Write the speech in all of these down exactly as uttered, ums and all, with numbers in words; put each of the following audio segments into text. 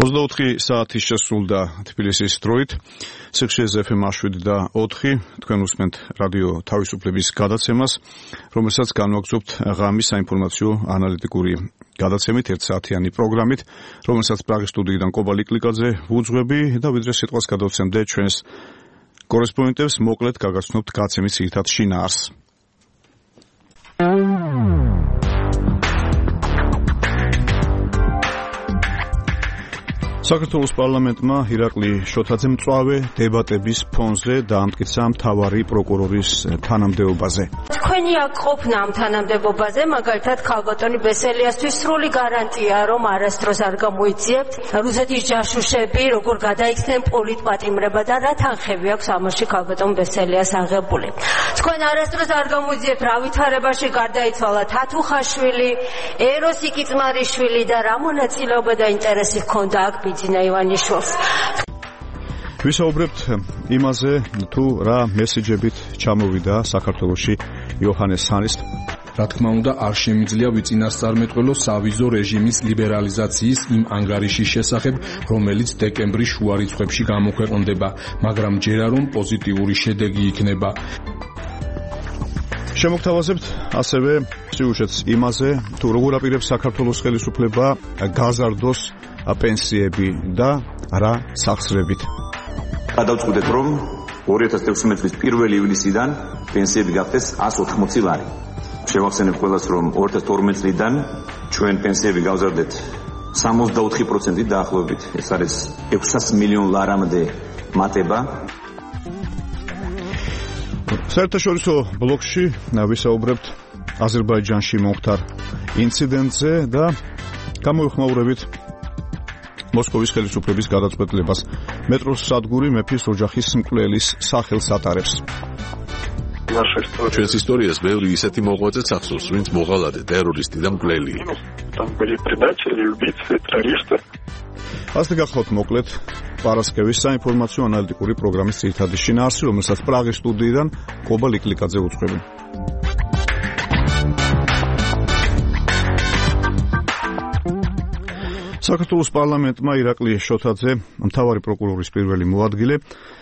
ოცდაოთხი საათის შესრულდა თბილისის დროით. სიხშირეზე ეფ ემ შვიდი და ოთხი თქვენ უსმენთ რადიო თავისუფლების გადაცემას, რომელსაც განვაგრძობთ ღამის საინფორმაციო ანალიტიკური გადაცემით, ერთსაათიანი პროგრამით, რომელსაც პრაღის სტუდიიდან კობა ლიკლიკაძე ვუძღვები და ვიდრე სიტყვას გადავცემდე ჩვენს კორესპონდენტებს, მოკლედ გაგაცნობთ გაცემის ძირითად შინაარსს. საქართველოს პარლამენტმა ირაკლი შოთაძემ მწვავე დებატების ფონზე დაამტკიცა მთავარი პროკურორის თანამდებობაზე. თქვენი აქ ყოფნა ამ თანამდებობაზე, მაგალითად ქალბატონი ბესელიასთვის სრული გარანტია, რომ არასდროს არ გამოიძიებთ რუსეთის ჯაშუშები, როგორ გადაიქცნენ პოლიტპატიმრება და რა თანხები აქვს ამაში ქალბატონ ბესელიას აღებული. თქვენ არასდროს არ გამოიძიებთ რა ვითარებაში გარდაიცვალა თათუხაშვილი, ეროს იკიწმარიშვილი და რა მონაწილეობა და ინტერესი ჰქონდა აქ ბიძინა ივანიშვილს. ვისაუბრებთ იმაზე, თუ რა მესიჯებით ჩამოვიდა საქართველოში იოჰანეს ჰანის. რა თქმა უნდა, არ შემიძლია ვიწინასწარმეტყველო სავიზო რეჟიმის ლიბერალიზაციის იმ ანგარიშის შესახებ, რომელიც დეკემბრის შუა რიცხვებში გამოქვეყნდება, მაგრამ ჯერა რომ პოზიტიური შედეგი იქნება. შემოგთავაზებთ ასევე სიუჟეტს იმაზე, თუ როგორ აპირებს საქართველოს ხელისუფლება გაზარდოს პენსიები და რა სახსრებით. გადავწყვიტეთ, რომ ორი ათას ექვსმეტი წლის პირველი ივლისიდან პენსიები გახდეს εκατს ოთხმოცი ლარი. შევახსენებ ყველას, რომ ორი ათას თორმეტი წლიდან ჩვენ პენსიები გავზარდეთ სამოცდაოთხი პროცენტით დაახლოებით. ეს არის ექვსას მილიონ ლარამდე მატება. საერთაშორისო ბლოკში ვისაუბრებთ აზერბაიჯანში მომხდარ ინციდენტზე და გამოვიხმაურებით მოსკოვის ხელისუფლების გადაწყვეტილებას. მეტროს სადგური მეფის ოჯახის მკვლელის სახელს ატარებს. ჩვენს ისტორიას ბევრი ისეთი მოღვაწეც ახსოვს, ვინც მოღალატე, ტერორისტი და მკვლელი იყო. ასე გახლავთ მოკლედ პარასკევის საინფორმაციო ანალიტიკური პროგრამის ძირითადი შინაარსი, რომელსაც პრაღის სტუდიიდან კობა ლიკლიკაძე უძღვები. საქართველოს პარლამენტმა ირაკლი შოთაძე, მთავარი პროკურორის პირველი მოადგილე,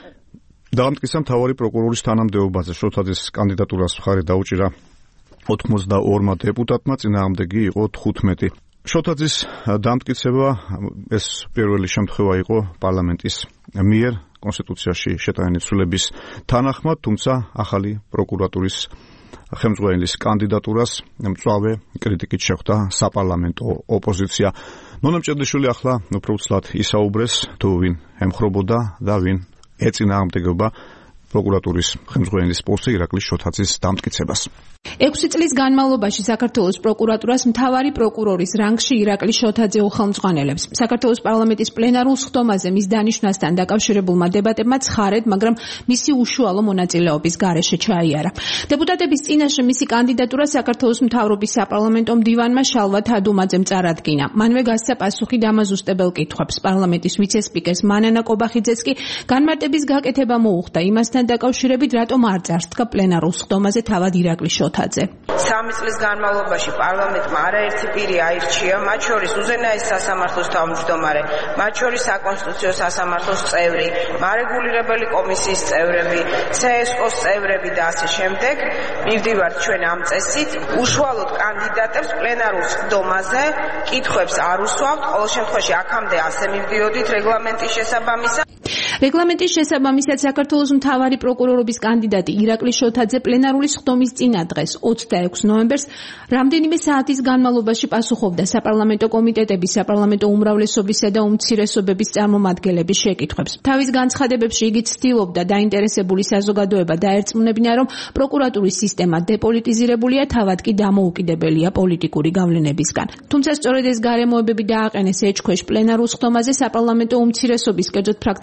დაამტკიცა მთავარი პროკურორის თანამდებობაზე. შოთაძის კანდიდატურას მხარი დაუჭირა ოთხმოცდაორმა დეპუტატმა, წინააღმდეგი იყო თხუთმეტი. შოთაძის დამტკიცება ეს პირველი შემთხვევა იყო პარლამენტის მიერ კონსტიტუციაში შეტანილი ცვლილების თანახმად, თუმცა ახალი პროკურატურის ხელმძღვანელის კანდიდატურას მწვავე კრიტიკით შეხვდა საპარლამენტო ოპოზიცია. ნონა მჭედლიშვილი ახლა უფრო უცლად ისაუბრეს, თუ ვინ ემხრობოდა და ვინ ეწინააღმდეგება პროკურატურის ხელმძღვანელის პოსტზე ირაკლი შოთაძის დამტკიცებას. ექვსი წლის განმავლობაში საქართველოს პროკურატურას მთავარი პროკურორის რანგში ირაკლი შოთაძე უხელმძღვანელებს. საქართველოს პარლამენტის პლენარულ სხდომაზე მის დანიშვნასთან დაკავშირებულმა დებატებმა ცხარედ, მაგრამ მისი უშუალო მონაწილეობის გარეშე ჩაიარა. დეპუტატების წინაშე მისი კანდიდატურა საქართველოს მთავრობის საპარლამენტო მდივანმა შალვა თადუმაძემ წარადგინა. მანვე გასცა პასუხი დამაზუსტებელ კითხვებს. პარლამენტის ვიცე-სპიკერს მანანა კობახიძეც კი განმარტების გაკეთება მოუხდა იმასთან დაკავშირებით, რატომ არ წარსდგა პლენარულ სხდომაზე თავად ირაკლი შოთაძე. სამი წლის განმავლობაში პარლამენტმა არაერთი პირი აირჩია, მათ შორის უზენაეს სასამართლოს თავმჯდომარე, მათ შორის საკონსტიტუციო სასამართლოს წევრი, მარეგულირებელი კომისიის წევრები, ცე ეს კოს წევრები და ასე შემდეგ. მივდივართ ჩვენ ამ წესით, უშუალოდ კანდიდატებს პლენარულ სხდომაზე კითხვებს არ უსვამთ, ყოველ შემთხვევაში აქამდე ასე მივდიოდით რეგლამენტის შესაბამისად. რეგლამენტის შესაბამისად საქართველოს მთავარი პროკურორობის კანდიდატი ირაკლი შოთაძე პლენარული სხდომის წინა დღეს ოცდაექვსი ნოემბერს რამდენიმე საათის განმავლობაში პასუხობდა საპარლამენტო კომიტეტების, საპარლამენტო უმრავლესობისა და უმცირესობების წარმომადგენლების შეკითხვებს. თავის განცხადებებში იგი ცდილობდა დაინტერესებული საზოგადოება დაერწმუნებინა, რომ პროკურატურის სისტემა დეპოლიტიზირებულია, თავად კი დამოუკიდებელია პოლიტიკური გავლენებისგან. თუმცა სწორედ ეს გარემოებები დააყენეს ეჭქვეშ პლენარულ სხდომაზე საპარლამენტო უმცირესობის, კერძოდ ფრაქცია ნაციონალური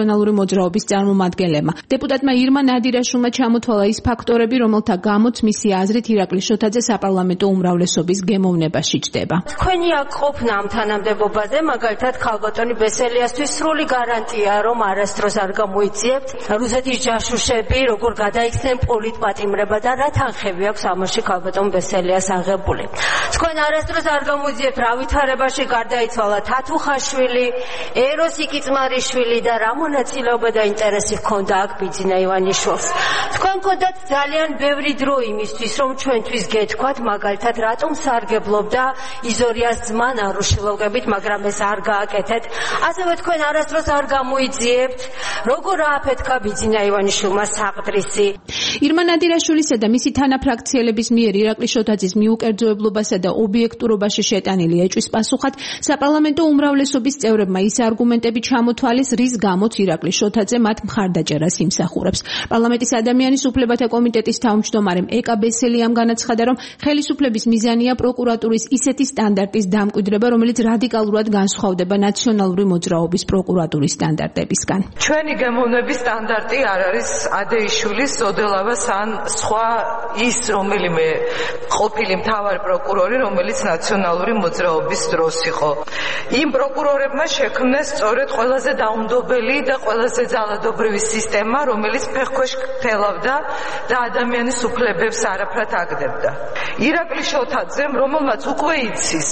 ნაციონალური მოძრაობის წარმომადგენლებმა. დეპუტატმა ირმა ნადირაშვილმა ჩამოთვალა ის ფაქტორები, რომელთა გამოც მისი აზრით ირაკლი შოთაძე საპარლამენტო უმრავლესობის გემოვნებაში ჯდება. თქვენი აქ ყოფნა ამ თანამდებობაზე, მაგალითად ქალბატონი ბესელიასთვის სრული გარანტია, რომ არასდროს არ გამოიწიებთ რუსეთის ჯაშუშები, როგორ გადაიქცნენ პოლიტპატიმრება და რა თანხები აქვს ამაში ქალბატონ ბესელიას აღებული. თქვენ არასდროს არ გამოიძიებთ რა ვითარებაში გარდაიცვალა თათუხაშვილი, ეროს იკიწმარიშვილი და რა მონაწილეობა და ინტერესი ჰქონდა აქ ბიძინა ივანიშვილს. თქვენ გქონდათ ძალიან ბევრი დრო იმისთვის, რომ ჩვენთვის გეთქვათ, მაგალითად, რატომ სარგებლობდა იზორიას ძმა ნარუშილოვებით, მაგრამ ეს არ გააკეთეთ. ასევე თქვენ არასდროს არ გამოიძიებთ, როგორ ააფეთქა ბიძინა ივანიშვილმა საყდრისი. ირმა ნადირაშვილისა და მისი თანაფრაქციელების მიერ ირაკლი შოთაძის მიუკერძოებლობასა და ობიექტურობაში შეტანილი ეჭვის პასუხად საპარლამენტო უმრავლესობის წევრებმა ის არგუმენტები ჩამოთვალეს, რის გამოც ირაკლი შოთაძე მათ მხარდაჭერას იმსახურებს. პარლამენტის ადამიანის უფლებათა კომიტეტის თავმჯდომარემ ეკა ბესელიამ განაცხადა, რომ ხელისუფლების მიზანია პროკურატურის ისეთი სტანდარტის დამკვიდრება, რომელიც რადიკალურად განსხვავდება ნაციონალური მოძრაობის პროკურატურის სტანდარტებისგან. ჩვენი გემოვნების სტანდარტი არ არის ადეიშვილის, ოდელავას ან სხვა ის რომელიმე ყოფილი მთავარი პროკურორი, რომელიც ნაციონალური მოძრაობის დროს იყო. იმ პროკურორებმა შექმნეს სწორედ ყველაზე დაუნდობელი და ყველაზე ძალადობრივი სისტემა, რომელიც ფეხქვეშ ქთელავდა და ადამიანის უფლებებს არაფრად აგდებდა. ირაკლი შოთაძემ, რომელმაც უკვე იცის,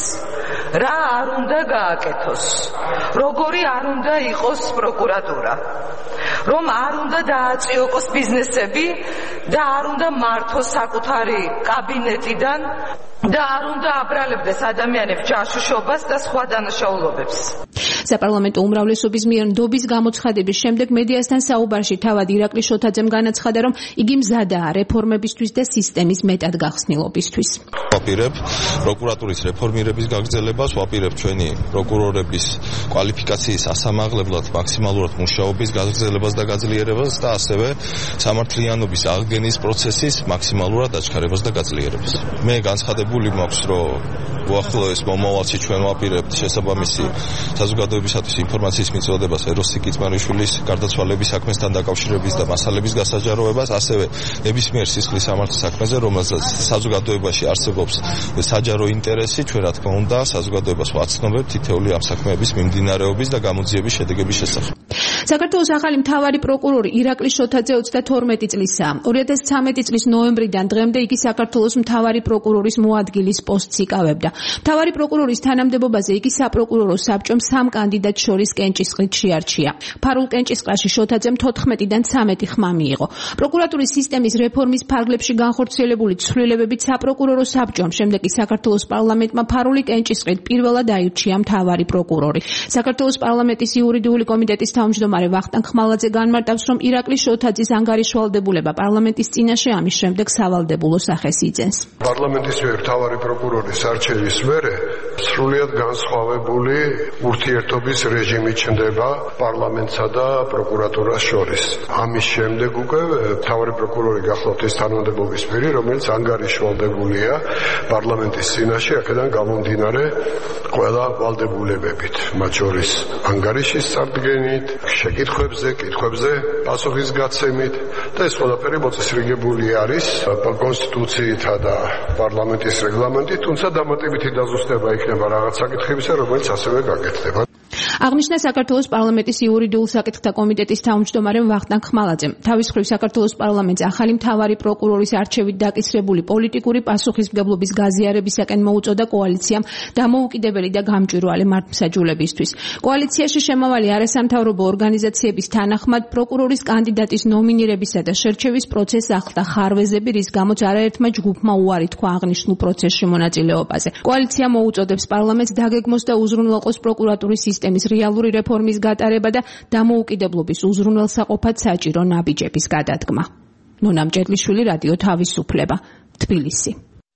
რა არ უნდა გააკეთოს, როგორი არ უნდა იყოს პროკურატურა, რომ არ უნდა დააწიოყოს ბიზნესები და არ უნდა მართოს საკუთარი კაბინეტიდან და არ უნდა აბრალებდეს ადამიანებს ჯაშუშობას და სხვა დანაშაულობებს. საპარლამენტო უმრავლესობის მიერ ნდობის გამოცხადების შემდეგ მედიასთან საუბარში თავად ირაკლი შოთაძემ განაცხადა, რომ იგი მზადაა რეფორმებისთვის და სისტემის მეტად გახსნილობისთვის. ვაპირებ პროკურატურის რეფორმირების გაგრძელებას, ვაპირებ ჩვენი პროკურორების კვალიფიკაციის ასამაღლებლად მაქსიმალურად მუშაობის გაგრძელებას და გაძლიერებას და ასევე სამართლიანობის აღდგენის პროცესის მაქსიმალურად აჩქარებას და გაძლიერებას. მე განცხადებული მაქვს, რომ უახლოეს მომავალში ჩვენ ვაპირებთ შესაბამისი საზოგადოებისათვის ინფორმაციის მიწოდებას ეროს იკიწმარიშვილის გარდაცვალების საქმესთან დაკავშირების და მასალების გასაჯაროებას, ასევე ნებისმიერ სისხლის სამართლის საქმეზე, რომელზეც საზოგადოებაში არსებობს საჯარო ინტერესი, ჩვენ რა თქმა უნდა საზოგადოებას ვაცნობებთ თითეული ამ საქმეების მიმდინარეობის და გამოძიების შედეგების შესახებ. საქართველოს ახალი მთავარი პროკურორი ირაკლი შოთაძე ოცდათორმეტი წლისაა. ორი ათას ცხრამეტი წლის ნოემბრიდან დღემდე იგი საქართველოს მთავარი პროკურორის მოადგილის პოსტს იკავებდა. მთავარი პროკურორის თანამდებობაზე იგი საპროკურორო საბჭომ სამ კანდიდატს შორის კენჭისყრით შეარჩია. ფარულ კენჭისყრაში შოთაძემ თოთხმეტიდან ცამეტი ხმა მიიღო. პროკურატურის სისტემის რეფორმის ფარგლებში განხორციელებული ცვლილებებით საპროკურორო საბჭომ, შემდეგ კი საქართველოს პარლამენტმა ფარული კენჭისყრით პირველად აირჩია მთავარი პროკურორი. საქართველოს პარლამენტის იურიდიული კომიტეტის თავმჯდომარე ვახტანგ ხმალაძე განმარტავს, რომ ირაკლი შოთაძის ანგარიშვალდებულება პარლამენტის წინაშე ამის შემდეგ სავალდებულო სახეს იძენს. პარლამენტის მიერ მთავარი პროკურორის არჩევის მერე სრულიად განსხვავებული ურთიერთობის რეჟიმი ჩნდება პარლამენტსა და პროკურატურას შორის. ამის შემდეგ უკვე მთავარი პროკურორი გახლავთ ის თანამდებობის პირი, რომელიც ანგარიშვალდებულია პარლამენტის წინაშე, აქედან გამომდინარე ყველა ვალდებულებებით, მათ შორის ანგარიშის წარდგენით, შეკითხვებზე, კითხვებზე პასუხის გაცემით და ეს ყველაფერი მოწესრიგებული არის კონსტიტუციითა და პარლამენტის რეგლამენტით, თუმცა დამატებითი დაზუსტება იქნება რაღაც საკითხებისა, რომელიც ასევე გაკეთდება. აღნიშნა საქართველოს პარლამენტის იურიდიულ საკითხთა კომიტეტის თავმჯდომარე ვახტანგ ხმალაძემ. თავის მხრივ საქართველოს პარლამენტს ახალი მთავარი პროკურორის არჩევით დაკისრებული პოლიტიკური პასუხისმგებლობის გაზიარებისაკენ მოუწოდა კოალიციამ დამოუკიდებელი და გამჭვირვალე მართლმსაჯულებისთვის. კოალიციაში შემავალი არასამთავრობო ორგანიზაციების თანახმად პროკურორის კანდიდატის ნომინირებისა და შერჩევის პროცესს ახლდა ხარვეზები, რის გამოც არაერთმა ჯგუფმა უარი თქვა აღნიშნულ პროცესში მონაწილეობაზე. კოალიცია მოუწოდებს პარლამენტს დაგეგმოს და უზრუნველყოს პროკურატურის სისტემის რეალური რეფორმის გატარება და დამოუკიდებლობის უზრუნველსაყოფად საჭირო ნაბიჯების გადადგმა. ნონა მჭედლიშვილი, რადიო თავისუფლება, თბილისი.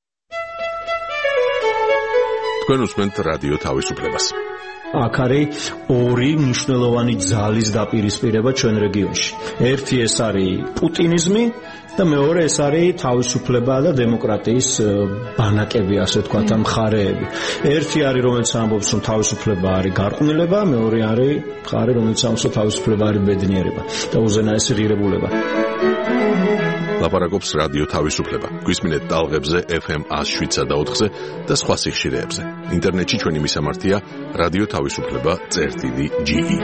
თქვენ უსმენთ რადიო თავისუფლებას. აქ არის ორი მნიშვნელოვანი ძალის დაპირისპირება ჩვენ რეგიონში. ერთი ეს არის პუტინიზმი, და მეორე ეს არის თავისუფლება და დემოკრატიის ბანაკები, ასე ვთქვათ, ამ მხარეები. ერთი არის, რომელიც ამბობს, რომ თავისუფლება არის გარყვნილება, მეორე არის მხარე, რომელიც ამბობს, რომ თავისუფლება არის ბედნიერება და უზენაესი ღირებულება. ლაპარაკობს რადიო თავისუფლება. გვისმინეთ ტალღებზე ეფ ემ one oh seven და ოთხზე და სხვა სიხშირეებზე. ინტერნეტში ჩვენი მისამართია რადიო თავისუფლება წერტილი ჯი ი.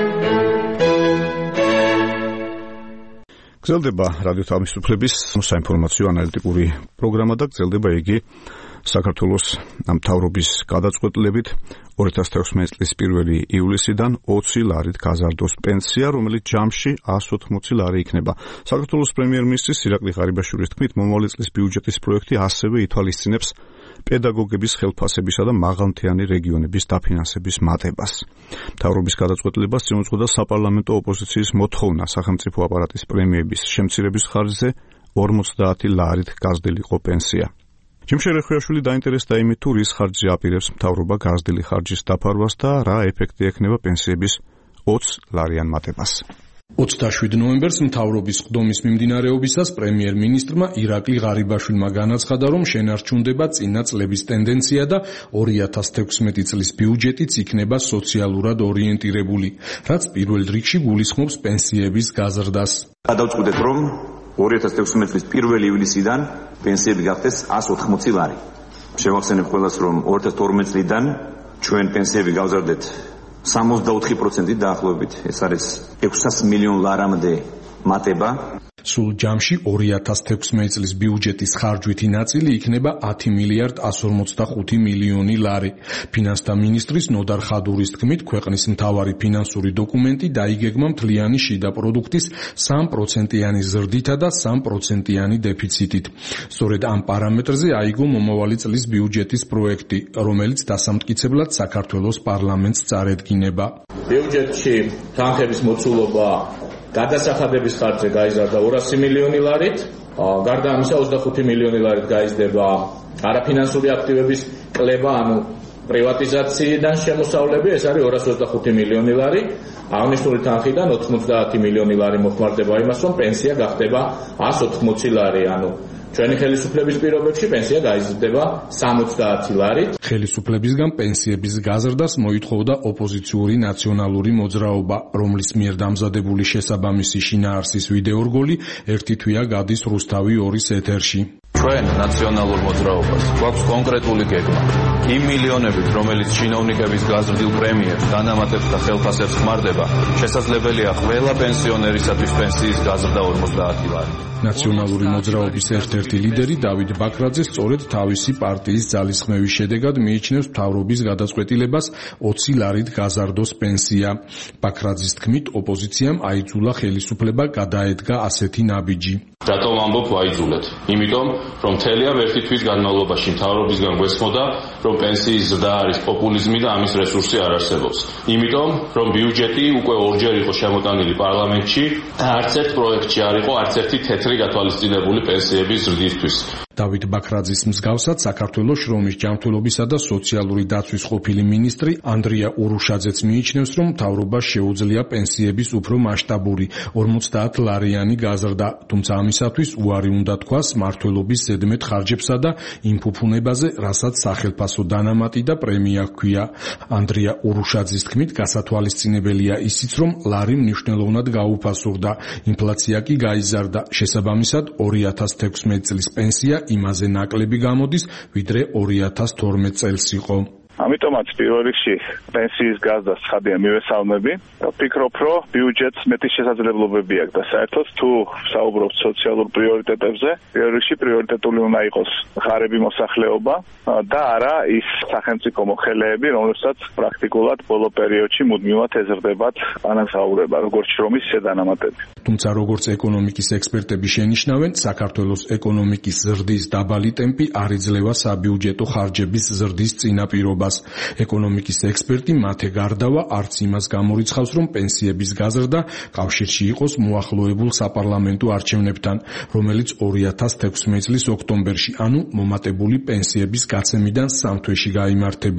გრძელდება რადიო თავისუფლების საინფორმაციო ანალიტიკური პროგრამა და გრძელდება იგი საქართველოს მთავრობის გადაწყვეტილებით two thousand sixteen წლის პირველი ივლისიდან ოცი ლარით გაზარდოს პენსია, რომელიც ჯამში one hundred eighty ლარი იქნება. საქართველოს პრემიერ-მინისტრის ირაკლი ღარიბაშვილის თქმით, მომავალი წლის ბიუჯეტის პროექტი ასევე ითვალისწინებს პედაგოგების ხელფასებისა და მაღალმთიანი რეგიონების დაფინანსების მატებას. მთავრობის გადაწყვეტილებას წინ უძღოდა საპარლამენტო ოპოზიციის მოთხოვნა სახელმწიფო აპარატის პრემიების შემცირების ხარჯზე ორმოცდაათი ლარით გაზრდილიყო პენსია. ჯიმშე რეხვიაშვილი დაინტერესდა იმით, თუ რის ხარჯზე აპირებს მთავრობა გაზრდილი ხარჯის დაფარვას და რა ეფექტი ექნება პენსიების ოცი ლარიან მატებას. ოცდაშვიდი ნოემბერს მთავრობის ყდომის მიმდინარეობისას პრემიერ-მინისტრმა ირაკლი ღარიბაშვილმა განაცხადა, რომ შენარჩუნდება წინა წლების ტენდენცია და two thousand sixteen წლის ბიუჯეტიც იქნება სოციალურად ორიენტირებული, რაც პირველ რიგში გულისხმობს პენსიების გაზრდას. გადავწყვიტეთ, რომ two thousand sixteen წლის პირველი ივლისიდან პენსიები გახდეს one hundred eighty ლარი. შევახსენებ ყველას, რომ two thousand twelve წლიდან ჩვენ პენსიები გავზარდეთ sixty-four პროცენტით დაახლოებით, ეს არის six hundred მილიონ ლარამდე მატება. სულ ჯამში two thousand sixteen წლის ბიუჯეტის ხარჯვითი ნაწილი იქნება ten მილიარდ one hundred forty-five მილიონი ლარი. ფინანსთა მინისტრის ნოდარ ხადურის თქმით, ქვეყნის მთავარი ფინანსური დოკუმენტი დაიგეგმა მთლიანი შიდა პროდუქტის three პროცენტიანი ზრდითა და three პროცენტიანი დეფიციტით. სწორედ ამ პარამეტრზე აიგო მომავალი წლის ბიუჯეტის პროექტი, რომელიც დასამტკიცებლად საქართველოს პარლამენტს წარედგინება. ბიუჯეტში თანხების მოცულობა გადასახადების ხარჯზე გაიზარდა two hundred მილიონი ლარით, გარდა ამისა twenty-five მილიონი ლარით გაიზრდება არაფინანსური აქტივების კლება, ანუ პრივატიზაციიდან შემოსავლები, ეს არის two hundred twenty-five მილიონი ლარი. აღნიშნული თანხიდან ninety მილიონი ლარი მოხმარდება იმას, რომ პენსია გახდება one hundred eighty ლარი, ანუ ჩვენი ხელისუფლების პირობებში პენსია გაიზრდება seventy ლარით. ხელისუფლებისგან პენსიების გაზრდას მოითხოვდა ოპოზიციური ნაციონალური მოძრაობა, რომლის მიერ დამზადებული შესაბამისი შინაარსის ვიდეორგოლი ერთი თვეა გადის რუსთავი ორის ეთერში. ჩვენ ნაციონალურ მოძრაობას გვაქვს კონკრეტული გეგმა. იმ მილიონებით, რომელიც ჩინოვნიკების გაზრდილ პრემიებს, დანამატებს და ხელფასებს ხმარდება, შესაძლებელია ყველა პენსიონერისათვის პენსიის გაზრდა ორმოცდაათი ლარი. ნაციონალური მოძრაობის ერთ-ერთი ლიდერი დავით ბაქრაძე სწორედ თავისი პარტიის ძალისხმევის შედეგად მიიჩნევს მთავრობის გადაწყვეტილებას ოცი ლარით გაზარდოს პენსია. ბაქრაძის თქმით, ოპოზიციამ აიძულა ხელისუფლება გადაედგა ასეთი ნაბიჯი. რატომ ამბობ ვაიძულეთ? იმიტომ, რომ მთელია ერთი თვის განმავლობაში მთავრობისგან გვესმოდა, რომ პენსიის ზრდა არის პოპულიზმი და ამის რესურსი არ არსებობს. იმიტომ, რომ ბიუჯეტი უკვე ორჯერ იყო შემოტანილი პარლამენტში და არც ერთ პროექტში არ იყო არც ერთი თეთრი გათვალისწინებული პენსიების ზრდისთვის. დავით ბაქრაძის მსგავსად საქართველოს შრომის ჯანმრთელობისა და სოციალური დაცვის ყოფილი მინისტრი ანდრია ურუშაძეც მიიჩნევს, რომ მთავრობა შეუძლია პენსიების უფრო მასშტაბური ორმოცდაათ ლარიანი გაზრდა, თუმცა ამისათვის უარი უნდა თქვას მმართველობის ზედმეტ ხარჯებსა და იმ ფუფუნებაზე, რასაც სახელფასო დანამატი და პრემია ჰქვია. ანდრია ურუშაძის თქმით, გასათვალისწინებელია ისიც, რომ ლარი მნიშვნელოვნად გაუფასურდა, ინფლაცია კი გაიზარდა. შესაბამისად, two thousand sixteen წლის პენსია იმაზე ნაკლები გამოდის, ვიდრე two thousand twelve წელს იყო. ამიტომაც პირველ რიგში პენსიის გაზრდას ცხადია მივესალმები. ვფიქრობ, რომ ბიუჯეტს მეტი შესაძლებლობები აქვს და საერთოდ თუ საუბრობთ სოციალურ პრიორიტეტებზე, პირველ რიგში პრიორიტეტული უნდა იყოს ღარიბი მოსახლეობა და არა ის სახელმწიფო მოხელეები, რომლებსაც პრაქტიკულად ბოლო პერიოდში მუდმივად ეზრდებათ ანაზღაურება, როგორც შრომის დანამატები. თუმცა როგორც ეკონომიკის ექსპერტები შენიშნავენ, საქართველოს ეკონომიკის ზრდის დაბალი ტემპი არ იძლევა საბიუჯეტო ხარჯების ზრდის წინაპირობას. ეკონომიკის ექსპერტი მათე გარდავა არც იმას გამორიცხავს, რომ პენსიების გაზრდა კავშირში იყოს მოახლოებულ საპარლამენტო არჩევნებთან, რომელიც two thousand sixteen წლის ოქტომბერში, ანუ მომატებული პენსიების გაცემიდან სამ თვეში გაიმართება.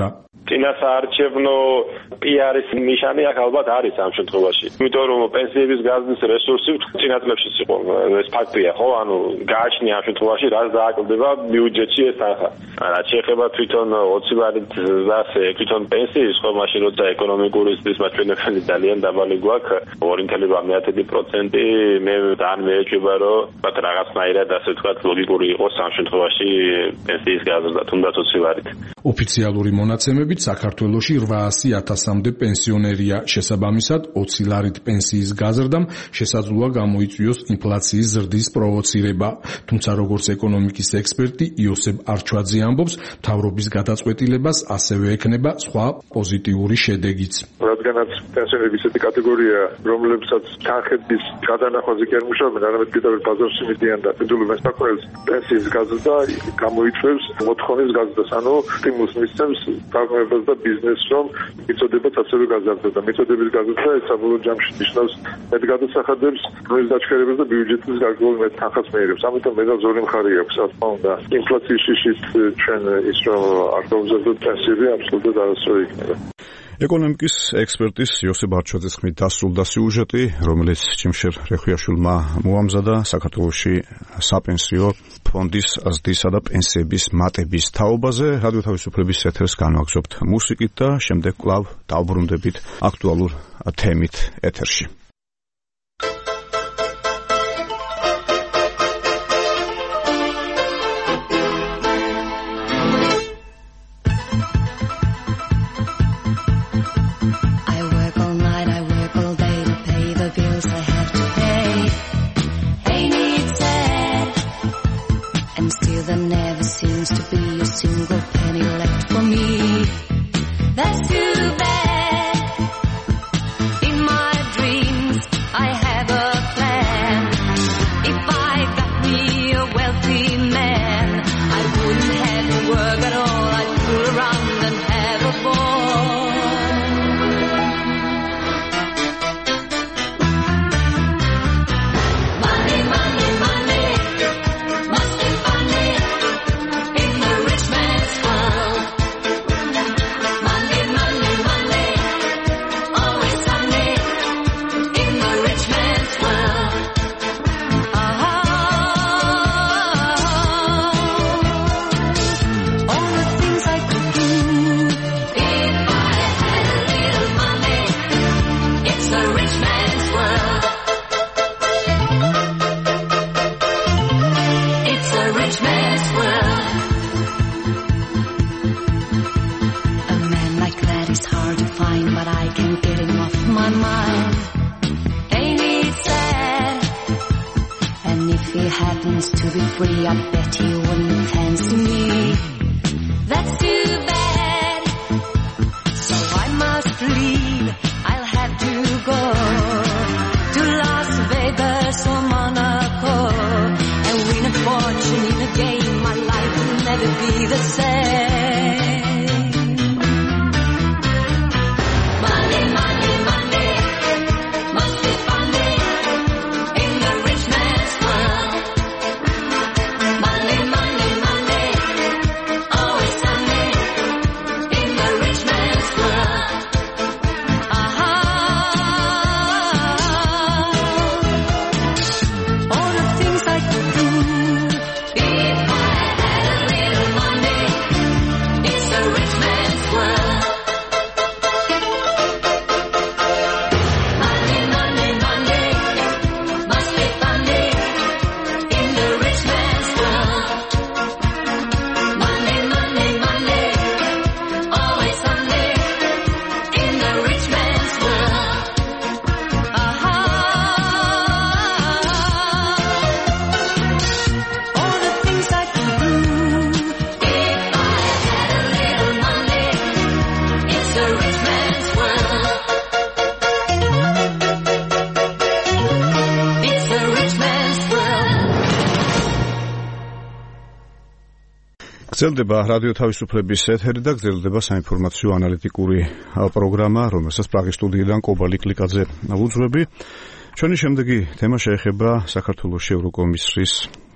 წინასაარჩევნო პიარის ნიშანი აქ ალბათ არის ამ შემთხვევაში. იმიტომ რომ პენსიების გაზრდის რესურსი წინა წლებშიც იყო ეს ფაქტია, ხო? ანუ გააჩნია ამ შემთხვევაში რაც დააკლდება ბიუჯეტში ეს თანხა. რაც შეეხება თვითონ ოცი ლარით ასე თვითონ პენსიის ხო მაშინ როცა ეკონომიკური ის მაჩვენებელი ძალიან დაბალი გვაქვს ორი ნახევარი მეათედი პროცენტი მე ძალიან მეეჭვება რომ მათ რაღაცნაირად ასე ვთქვათ ლოგიკური იყოს ამ შემთხვევაში პენსიის გაზრდა თუნდაც ოცი ლარით. ოფიციალური მონაცემებით საქართველოში რვაასი ათასამდე პენსიონერია, შესაბამისად ოცი ლარით პენსიის გაზრდამ შესაძლოა გამოიწვიოს ინფლაციის ზრდის პროვოცირება. თუმცა როგორც ეკონომიკის ექსპერტი იოსებ არჩვაძე ამბობს, მთავრობის გადაწყვეტილებას ასევე ექნება სხვა პოზიტიური შედეგიც. რადგანაც პენსიონერები ისეთი კატეგორია, რომლებსაც თანხების გადანახვაზე კი არ მუშაობენ, არამედ კიდევ ბაზარში მიდიან და ფედერალურ მესაკუთრეებს პენსიის გაზრდა გამოიწვევს მოთხოვნის გაზრდას, ანუ სტიმულს მისცემს ფარმერებს და ბიზნესს, რომ მიწოდებაც ასევე გაზარდოს და მიწოდების გაზრდა ეს საბოლოო ჯამში ნიშნავს მეტ გადასახადებს, პროექტ დაჩქერებას და ბიუჯეტის გარკვეულ მეტ თანხას მიიღებს. ამიტომ მე და ზორი მხარი აქვს, რა თქმა უნდა. ინფლაციის შიშით ჩვენ ის რომ არ გავზარდოთ პენსიები აბსოლუტურად არასწორი იქნება. ეკონომიკის ექსპერტის იოსებ არჩვაძის ხმით დასრულდა სიუჟეტი, რომელიც ჭიმშერ რეხვიაშვილმა მოამზადა საქართველოში საპენსიო ფონდის ზრდისა და პენსიების მატების თაობაზე. რადიო თავისუფლების ეთერს განვაგრძობთ მუსიკით და შემდეგ კვლავ დავბრუნდებით აქტუალურ თემით ეთერში. გრძელდება რადიო თავისუფლების ეთერი და გრძელდება საინფორმაციო ანალიტიკური პროგრამა, რომელსაც პრაღის სტუდიიდან კობალი კლიკაძე უძღვები. ჩვენი შემდეგი თემა შეეხება საქართველოს ევროკომისრის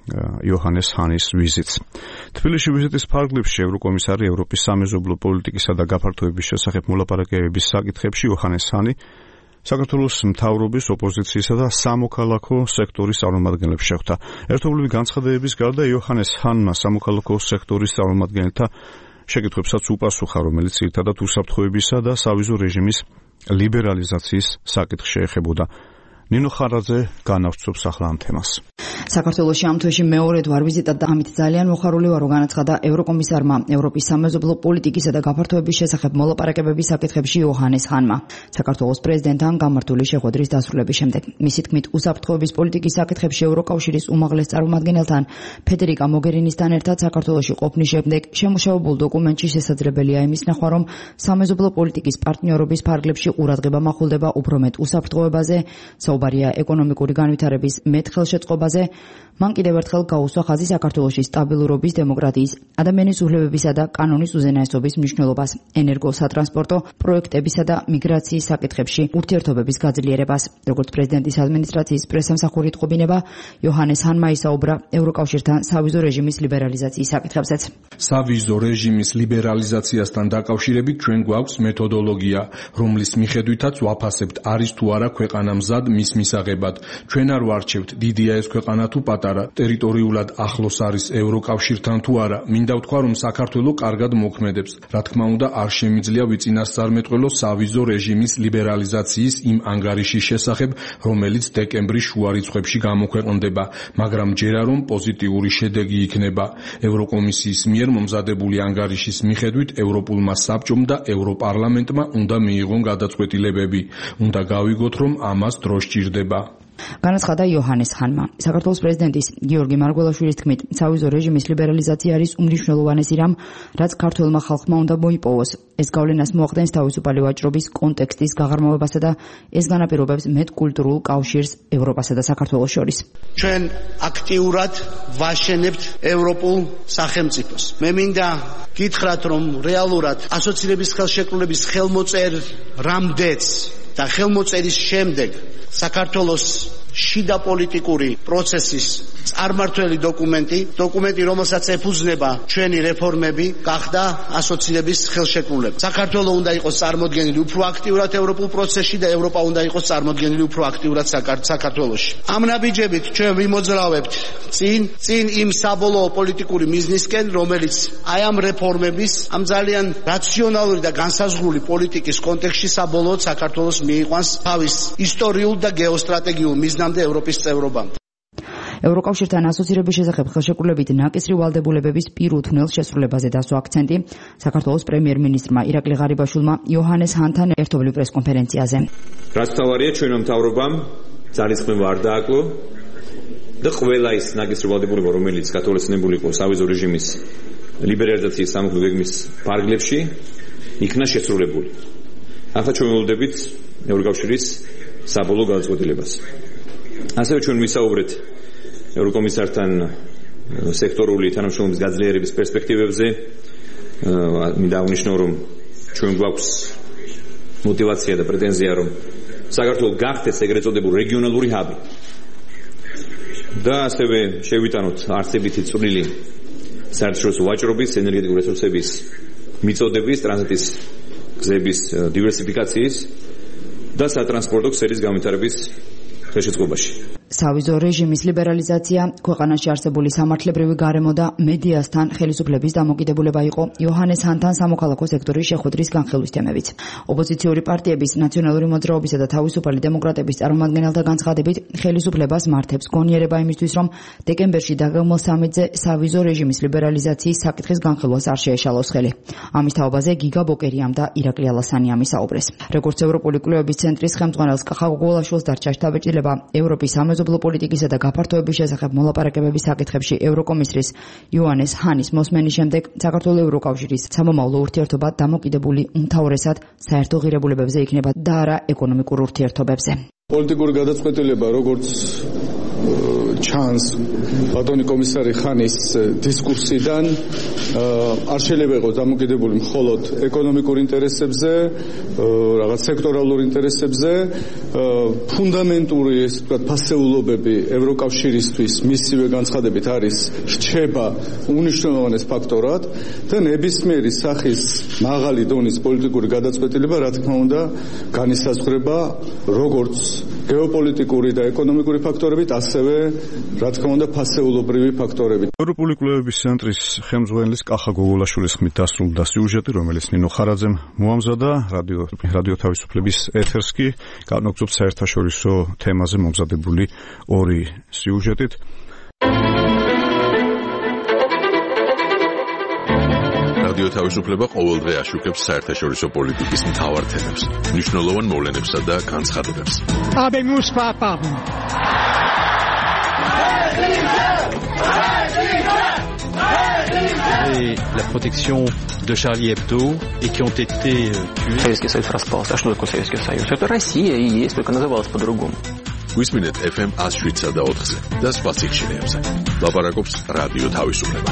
იოჰანეს ჰანის ვიზიტს. თბილისში ვიზიტის ფარგლებში ევროკომისარი ევროპის სამეზობლო პოლიტიკისა და გაფართოების შესახებ მოლაპარაკებების საკითხებში იოჰანეს ჰანი საქართველოს მთავრობის, ოპოზიციისა და სამოქალაქო სექტორის წარმომადგენლებს შეხვდა. ერთობლივი განცხადებების გარდა იოჰანეს ჰანმა სამოქალაქო სექტორის წარმომადგენელთა შეკითხვებსაც უპასუხა, რომელიც ძირითადად უსაფრთხოებისა და სავიზო რეჟიმის ლიბერალიზაციის საკითხს შეეხებოდა. ნინო ხარაძე განავრცობს ახლა ამ თემას. საქართველოში ამ თვეში მეორედ ვარ ვიზიტად და ამით ძალიან მოხარული ვარო, განაცხადა ევროკომისარმა ევროპის სამეზობლო პოლიტიკისა და გაფართოების შესახებ მოლაპარაკებების საკითხებში იოჰანეს ჰანმა. საქართველოს პრეზიდენტთან გამართული შეხვედრის დასრულების შემდეგ. მისი თქმით, უსაფრთხოების პოლიტიკის საკითხებში ევროკავშირის უმაღლეს წარმომადგენელთან ფედერიკა მოგერინისთან ერთად საქართველოში ყოფნის შემდეგ შემუშავებულ დოკუმენტში შესაძლებელია იმის ნახვა, რომ სამეზობლო პოლიტიკის პარტნიორობის ფარგლებში ყურადღება მახვილდება უფრო მეტ უსაფრთხოებაზე, საუბარია ეკონომიკური განვითარების მეტ ხელშეწყობაზე. მან კიდევ ერთხელ გაუსვა ხაზი საქართველოში სტაბილურობის, დემოკრატიის, ადამიანის უფლებებისა და კანონის უზენაესობის მნიშვნელობას, ენერგოსატრანსპორტო პროექტებისა და მიგრაციის საკითხებში ურთიერთობების გაძლიერებას. როგორც პრეზიდენტის ადმინისტრაციის პრესსამსახური იტყობინება, იოჰანეს ჰანმა ისაუბრა ევროკავშირთან სავიზო რეჟიმის ლიბერალიზაციის საკითხებზეც. სავიზო რეჟიმის ლიბერალიზაციასთან დაკავშირებით ჩვენ გვაქვს მეთოდოლოგია, რომლის მიხედვითაც ვაფასებთ, არის თუ არა ქვეყანა მზად მის მისაღებად. ჩვენ არ ვარჩევთ დიდია ეს ქვეყანა თუ პატარა, ტერიტორიულად ახლოს არის ევროკავშირთან თუ არა. მინდა ვთქვა, რომ საქართველო კარგად მოქმედებს. რა თქმა უნდა, არ შემიძლია ვიწინასწარმეტყველო სავიზო რეჟიმის ლიბერალიზაციის იმ ანგარიშის შესახებ, რომელიც დეკემბრის შუა რიცხვებში გამოქვეყნდება, მაგრამ ჯერა რომ პოზიტიური შედეგი იქნება. ევროკომისიის მიერ მომზადებული ანგარიშის მიხედვით ევროპულმა საბჭომ და ევროპარლამენტმა უნდა მიიღონ გადაწყვეტილებები. უნდა გავიგოთ, რომ ამას დრო სჭირდება. განაცხადა იოჰანეს ჰანმა. საქართველოს პრეზიდენტის გიორგი მარგველაშვილის თქმით, სავიზო რეჟიმის ლიბერალიზაცია არის უმნიშვნელოვანესი რამ, რაც ქართველმა ხალხმა უნდა მოიპოვოს. ეს გავლენას მოახდენს თავისუფალი ვაჭრობის კონტექსტის გაღრმავებასა და ეს განაპირობებს მეტ კულტურულ კავშირს ევროპასა და საქართველოს შორის. ჩვენ აქტიურად ვაშენებთ ევროპულ სახელმწიფოს. მე მინდა გითხრათ, რომ რეალურად ასოცირების ხელშეკრულების ხელმოწერ რამდეც და ხელმოწერის შემდეგ საქართველოს შიდა პოლიტიკური პროცესის წარმართველი დოკუმენტი, დოკუმენტი, რომელსაც ეფუძნება ჩვენი რეფორმები, გახდა ასოცირების ხელშეკრულება. საქართველო უნდა იყოს წარმოდგენილი უფრო აქტიურად ევროპულ პროცესში და ევროპა უნდა იყოს წარმოდგენილი უფრო აქტიურად საქართველოში. ამ ნაბიჯებით ჩვენ ვიმოძრავებთ წინ, წინ იმ საბოლოო პოლიტიკური მიზნისკენ, რომელიც აი ამ რეფორმების, ამ ძალიან რაციონალური და განსაზღვრული პოლიტიკის კონტექსტში საბოლოოდ საქართველოს მიიყვანს თავის ისტორიულ და გეოსტრატეგიულ მიზნამდე ევროპის წევრობამდე. ევროკავშირთან ასოცირების შესახებ ხელშეკრულებით ნაკისრი ვალდებულებების პირუთვნელ შესრულებაზე დასვა აქცენტი საქართველოს პრემიერ-მინისტრმა ირაკლი ღარიბაშვილმა იოჰანეს ჰანთან ერთობლივ პრესკონფერენციაზე. რაც თავარია, ჩვენო მთავრობამ ძალისხმევა არ დააკლო და ყველა ის ნაკისრი ვალდებულება, რომელიც გათვალისწინებული იყო სავიზო რეჟიმის ლიბერალიზაციის სამოქმედო გეგმის ფარგლებში, იქნა შესრულებული. ახლა ჩვენ ველოდებით ევროკავშირის საბოლოო გადაწყვეტილებას. ასევე ჩვენ ვისაუბრეთ ევროკომისართან სექტორული თანამშრომლობის გაძლიერების პერსპექტივებზე. მინდა აღნიშნო, რომ ჩვენ გვაქვს мотивация და პრეტენზია, რომ საქართველო გახდეს ეგრეთ წოდებული რეგიონალური ჰაბი. და ასევე შევიტანოთ არსებითი წვლილი საერთაშორისო ვაჭრობის, ენერგეტიკული რესურსების მიწოდების, ტრანზიტის გზების დივერსიფიკაციის და სატრანსპორტო ქსელის განვითარების ხელშეწყობაში. სავიზო რეჟიმის ლიბერალიზაცია ქვეყანაში არსებული სამართლებრივი გარემო და მედიასთან ხელისუფლების დამოკიდებულება იყო იოჰანეს ჰანთან სამოქალაქო სექტორის შეხვედრის განხილვის თემებიც. ოპოზიციური პარტიების, ნაციონალური მოძრაობისა და თავისუფალი დემოკრატების წარმომადგენელთა განცხადებით, ხელისუფლებას მართებს გონიერება იმისთვის, რომ დეკემბერში დაგეგმილ სამიტზე სავიზო რეჟიმის ლიბერალიზაციის საკითხის განხილვას არ შეეშალოს ხელი. ამის თაობაზე გიგა ბოკერიამ და ირაკლი ალასანიამ ისაუბრეს. როგორც ევროპული კვლევების ცენტრის ხელმძღვანელს კახა გოგოლაშვილს დარჩა შტაბ-ეჭდილება ევროპის სამეზობლო პოლიტიკისა და გაფართოების შესახებ მოლაპარაკებების საკითხებში ევროკომისრის იოჰანეს ჰანის მოსმენის შემდეგ საქართველოს ევროკავშირის სამომავლო ურთიერთობა დამოკიდებული უმთავრესად საერთო ღირებულებებზე იქნება და არა ეკონომიკურ ურთიერთობებზე. პოლიტიკური გადაწყვეტილება, როგორც ჩანს ბატონი კომისარი ხანის დისკურსიდან არ შეიძლება იყოს დამოკიდებული მხოლოდ ეკონომიკურ ინტერესებზე, რაღაც სექტორალურ ინტერესებზე, ფუნდამენტური ეს ვთქვათ ფასეულობები ევროკავშირისთვის მისივე განცხადებით არის რჩება უნიშნულოვანეს ფაქტორად და ნებისმიერი სახის მაღალი დონის პოლიტიკური გადაწყვეტილება რა თქმა უნდა განისაზღვრება როგორც გეოპოლიტიკური და ეკონომიკური ფაქტორებით, ასევე რა თქმა უნდა ფასეულობრივი ფაქტორებით. ევროპული კვლევების ცენტრის ხელმძღვანელის კახა გოგოლაშვილის ხმით დასრულდა სიუჟეტი, რომელიც ნინო ხარაძემ მოამზადა რადიო რადიო თავისუფლების ეთერს კი განაგრძობს საერთაშორისო თემაზე მომზადებული ორი სიუჟეტით. რადიო თავისუფლება ყოველდღე აშუქებს საერთაშორისო პოლიტიკის მთავარ თემებს, მნიშვნელოვან მოვლენებსა და განცხადებებს. Habemus papam. Et la protection de Charlie Hebdo et qui ont été tués. Советский Союз распался. А что такое Советский Союз? Это Россия и есть, только называлась по-другому. გვისმინეთ эф эм one oh seven და ოთხზე და სხვა სიხშირეებზე. ლაპარაკობს რადიო თავისუფლება.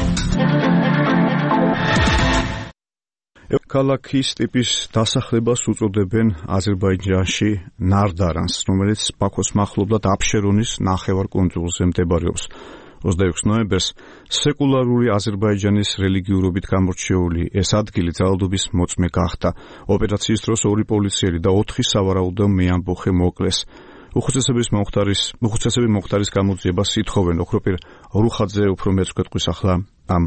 ქალაქის ტიპის დასახლებას უწოდებენ აზერბაიჯანში ნარდარანს, რომელიც ბაქოს მახლობლად აფშერონის ნახევარკუნძულზე მდებარეობს. ოცდაექვსი ნოემბერს სეკულარული აზერბაიჯანის რელიგიურობით გამორჩეული ეს ადგილი ძალადობის მოწმე გახდა. ოპერაციის დროს ორი პოლიციელი და ოთხი სავარაუდო მეამბოხე მოკლეს. უხუცესების მომხდარის უხუცესების მომხდარის გამოძიებას ითხოვენ. ოქროპირ რუხაძე უფრო მეტს გვეტყვის ახლა ამ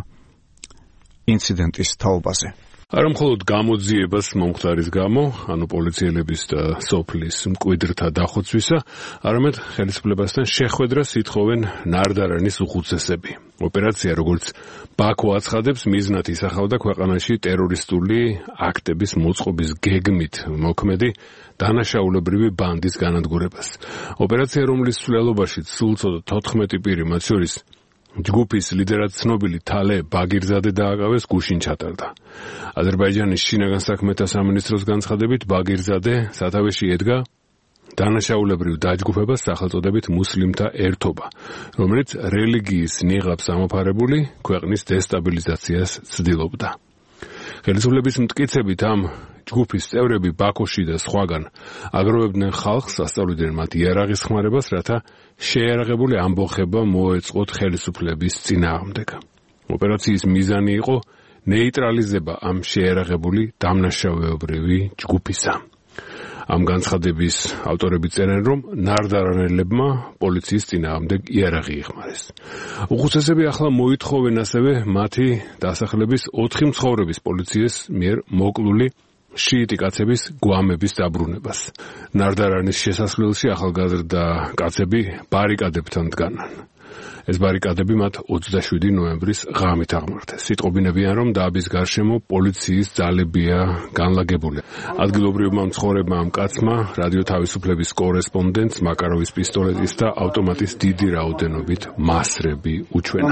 ინციდენტის თაობაზე. არა მხოლოდ გამოძიებას მომხდარის გამო, ანუ პოლიციელების და სოფლის მკვიდრთა დახოცვისა, არამედ ხელისუფლებასთან შეხვედრას ითხოვენ ნარდარანის უხუცესები. ოპერაცია, როგორც ბაქო აცხადებს, მიზნად ისახავდა ქვეყანაში ტერორისტული აქტების მოწყობის გეგმით მოქმედი დანაშაულებრივი ბანდის განადგურებას. ოპერაცია, რომლის მსვლელობაში სულწოდა თოთხმეტი პირი, მათ შორის ჯგუფის ლიდერად ცნობილი თალე ბაგირზადე დააკავეს, გუშინ ჩატარდა. აზერბაიჯანის შინაგან საქმეთა სამინისტროს განცხადებით, ბაგირზადე სათავეში ედგა დანაშაულებრივ დაჯგუფებას სახელწოდებით მუსლიმთა ერთობა, რომელიც რელიგიის ნიღაბს ამოფარებული ქვეყნის დესტაბილიზაციას ცდილობდა. ხელისუფლების მტკიცებით ამ ჯგუფის წევრები ბაქოში და სხვაგან აგროვებდნენ ხალხს, ასწავლიდნენ მათ იარაღის ხმარებას, რათა შეიარაღებული ამბოხება მოეწყოთ ხელისუფლების წინააღმდეგ. ოპერაციის მიზანი იყო ნეიტრალიზება ამ შეიარაღებული დამნაშავეობრივი ჯგუფისა. ამ განცხადების ავტორები წერენ, რომ ნარდარანელებმა პოლიციის წინააღმდეგ იარაღი იხმარეს. უხუცესები ახლა მოითხოვენ ასევე მათი დასახლების ოთხი მცხოვრების პოლიციის მიერ მოკლული შიიტი კაცების გვამების დაბრუნებას. ნარდარანის შესასვლელში ახალგაზრდა კაცები ბარიკადებთან დგანან. ეს ბარიკადები მათ ოცდაშვიდი ნოემბრის ღამით აღმართეს. სიტყვობინებიან, რომ დაბის გარშემო პოლიციის ძალებია განლაგებული. ადგილობრივმა მცხოვრებმა ამ კაცმა რადიო თავისუფლების კორესპონდენტს მაკაროვის პისტოლეტის და ავტომატის დიდი რაოდენობით მასრები უჩვენა.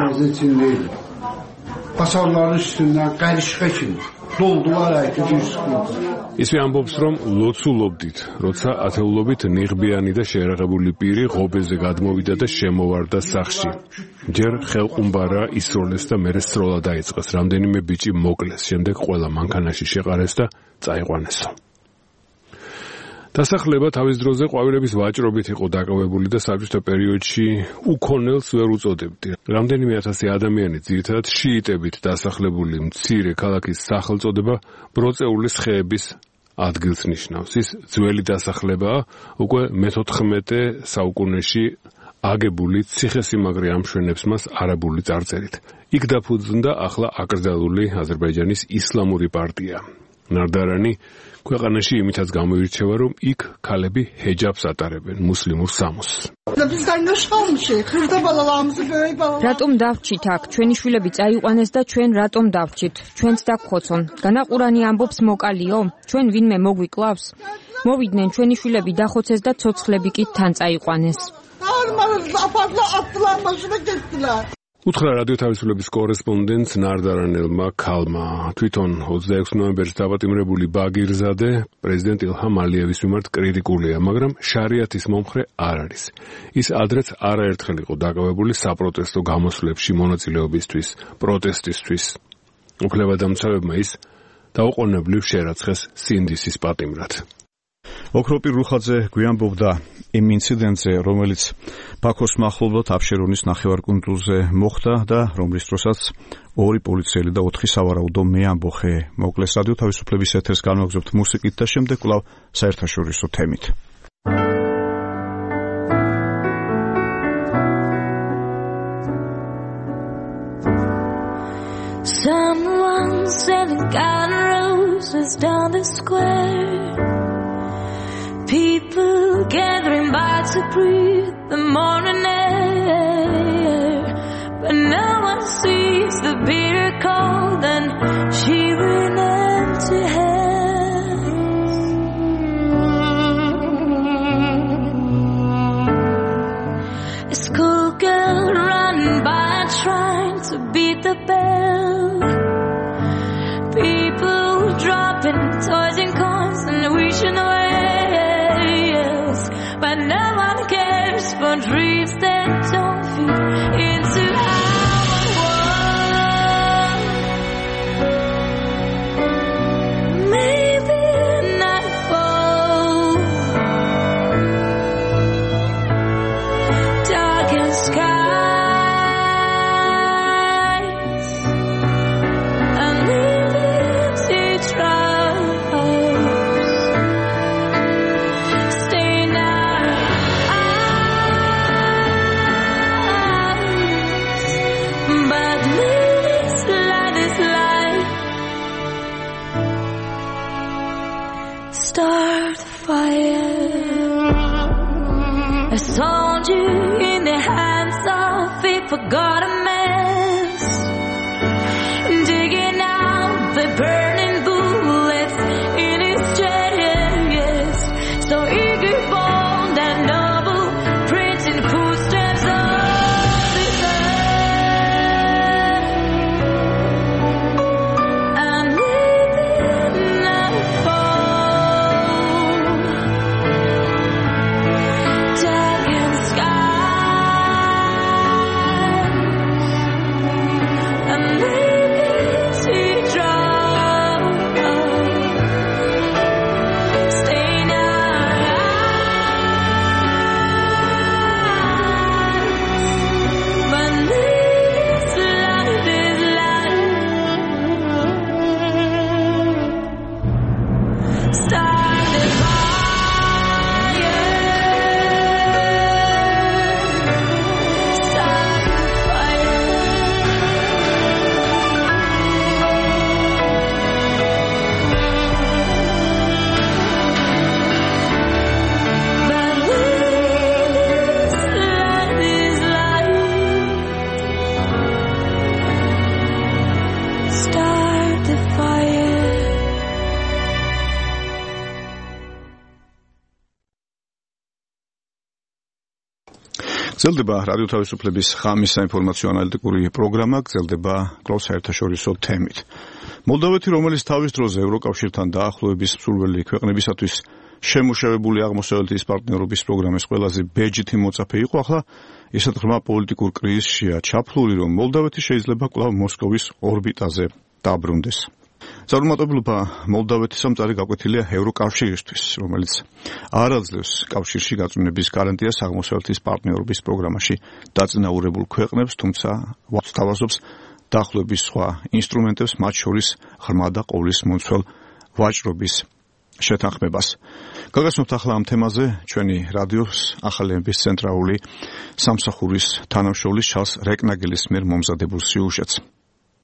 ისე ამბობს, რომ ლოცულობდით, როცა ათეულობით ნიღბიანი და შეიარაღებული პირი ღობეზე გადმოვიდა და შემოვარდა სახლში. ჯერ ხელყუმბარა ისროლეს და მერე სროლა დაიწყეს. რამდენიმე ბიჭი მოკლეს, შემდეგ ყველა მანქანაში შეყარეს და წაიყვანესო. დასახლება თავის დროზე ყვავილების ვაჭრობით იყო დაკავებული და საბჭოთა პერიოდში უქონელს ვერ უწოდებდი. რამდენიმე ათასი ადამიანი, ძირითადად შიიტებით დასახლებული მცირე ქალაქის სახელწოდება ბროწეულის ხეების ადგილს ნიშნავს. ის ძველი დასახლებაა, უკვე მეთოთხმეტე საუკუნეში აგებული ციხესიმაგრე ამშვენებს მას არაბული წარწერით. იქ დაფუძნდა ახლა აკრძალული აზერბაიჯანის ისლამური პარტია. ნარდარანი ქვეყანაში იმითაც გამოირჩევა, რომ იქ ქალები ჰეჯაბს ატარებენ მუსლიმურ სამოსს. რატომ დავრჩით აქ? ჩვენი შვილები წაიყვანეს და ჩვენ რატომ დავრჩით? ჩვენც დაგხოცონ. განაყურანი ამბობს მოკალიო? ჩვენ ვინმე მოგვიკლავს? მოვიდნენ ჩვენი შვილები დახოცეს და ცოცხლები კი თან წაიყვანეს. უთხრა რადიო თავისუფლების კორესპონდენტს ნარდარანელმა ქალმა. თვითონ ოცდაექვსი ნოემბერს დაპატიმრებული ბაგირზადე პრეზიდენტ ილჰამ ალიევის მიმართ კრიტიკულია, მაგრამ შარიათის მომხრე არ არის. ის ადრეც არაერთხელ იყო დაკავებული საპროტესტო გამოსვლებში მონაწილეობისთვის, პროტესტისთვის. უფლებადამცავებმა ის დაუყოვნებლივ შერაცხეს სინდისის პატიმრად. ოქროპირ რუხაძე გვიანბობდა იმ ინციდენტზე, რომელიც ბაქოს მახლობლად აფშერონის ნახევარკუნძულზე მოხდა და რომლის დროსაც ორი პოლიციელი და ოთხი სავარაუდო მეამბოხე მოკლეს. რადიო თავისუფლების ეთერს განვაგრძობთ მუსიკით და შემდეგ კვლავ საერთაშორისო თემით. Someone selling garden roses down the square. People gathering by to breathe the morning air, but no one sees the bitter cold and shivering empty hands. A schoolgirl running by trying to beat the bell. People dropping toys and coins and wishing away. But no one cares for dreams that don't fit into our world. Maybe nightfall, darkened skies, and maybe teardrops stain our eyes. But this light, this light, start the fire. A soldier in the hands of a forgotten mess, digging out the burning bullets in his chest. So eager, bold and noble, printing footsteps of his earth. And maybe nightfall, darkened skies, and maybe teardrops stain our eyes. But this light, this light, start the fire, start the fire. But this light, this light, start the fire. გრძელდება რადიო თავისუფლების ხამის საინფორმაციო ანალიტიკური პროგრამა, გრძელდება კვლავ საერთაშორისო თემით. მოლდოვეთი, რომელიც თავის დროზე ევროკავშირთან დაახლოების მსურველი ქვეყნებისათვის შემუშავებული აღმოსავლეთის პარტნიორობის პროგრამის ყველაზე ბეჯითი მოწაფე იყო, ახლა ისეთ ღრმა პოლიტიკურ კრიზისშია ჩაფლული, რომ მოლდოვეთი შეიძლება კვლავ მოსკოვის ორბიტაზე დაბრუნდეს. წარუმატებლობა მოლდოვეთის სამწარი გაკვეთილია ევროკავშირისთვის, რომელიც არ აძლევს კავშირში გაწმენდის გარანტიას აღმოსავლეთის პარტნიორობის პროგრამაში დაწინაურებულ ქვეყნებს, თუმცა თავაზობს დაახლოების სხვა ინსტრუმენტებს, მათ შორის ღრმა და ყოვლის მომცველ ვაჭრობის შეთანხმებას. გაგაცნობთ ახლა ამ თემაზე ჩვენი რადიოს ახალების ცენტრალური სამსახურის თანამშრომლის ჩარლზ რეკნაგელის მიერ მომზადებულ სიუჟეტს.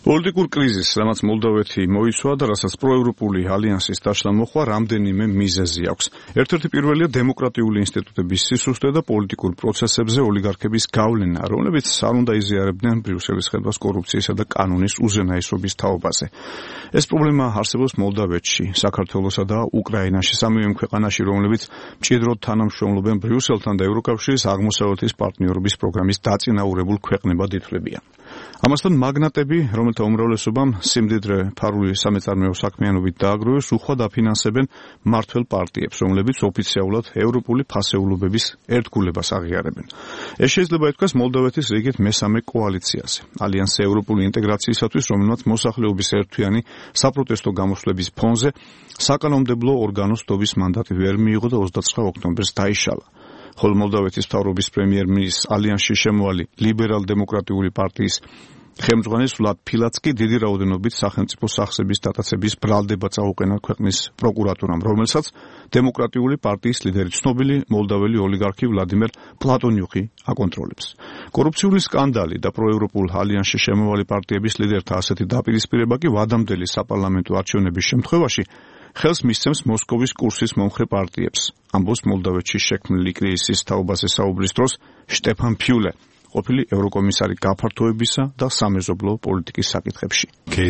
პოლიტიკურ კრიზისს, რამაც მოლდოვეთი მოიცვა და რასაც პროევროპული ალიანსის დაშლა მოხდა, რამდენიმე მიზეზი აქვს. ერთ-ერთი პირველია დემოკრატიული ინსტიტუტების სისუსტე და პოლიტიკურ პროცესებზე ოლიგარქების გავლენა, რომლებიც არ უნდა იზიარებდნენ ბრიუსელის ხელობას კორუფციისა და კანონის უზენაესობის თაობაზე. ეს პრობლემა არსებობს მოლდოვეთში, საქართველოსა და უკრაინაში, სამივე ქვეყანაში, რომლებიც მჭიდროდ თანამშრომლობენ ბრიუსელთან და ევროკავშირის აღმოსავლეთის პარტნიორობის პროგრამის დაწინაურებულ ქვეყნებად ითვლებიან. ამასთან მაგნატები, რომელთა უმრავლესობამ სიმდიდრე ფარული სამეწარმეო საქმიანობით დააგროვეს, უხვად აფინანსებენ მმართველ პარტიებს, რომლებიც ოფიციალურად ევროპული ფასეულობების ერთგულებას აღიარებენ. ეს შეიძლება ითქვას მოლდოვეთის რიგით მესამე კოალიციაზე. ალიანსი ევროპული ინტეგრაციისათვის, რომელმაც მოსახლეობის ერთთვიანი საპროტესტო გამოსვლების ფონზე საკანონმდებლო ორგანოს დობის მანდატი ვერ მიიღო და ოცდაცხრე ოქტომბერს დაიშალა. ხოლო მოლდოვეთის მთავრობის პრემიერ-მინისტრის ალიანსში შემოვალი ლიბერალ-დემოკრატიული პარტიის ხელმძღვანელი ვლად ფილაცკი დიდი რაოდენობით სახელმწიფო სახსების დატაცების ბრალდება წაუყენა ქვეყნის პროკურატურამ, რომელსაც დემოკრატიული პარტიის ლიდერი ცნობილი მოლდოველი ოლიგარქი ვლადიმერ პლატონიუხი აკონტროლებს. კორუფციული სკანდალი და პროევროპულ ალიანსში შემოვალი პარტიების ლიდერთა ასეთი დაპირისპირება კი ვადამდელი საპარლამენტო არჩევნების შემთხვევაში ხელს მისცემს მოსკოვის კურსის მომხრე პარტიებს. ამბობს მოლდოვეთში შექმნილი კრიზისის თაობაზე საუბრის დროს შტეფან ფიულე, ყოფილი ევროკომისარი გაფართოებისა და სამეზობლო პოლიტიკის საკითხებში.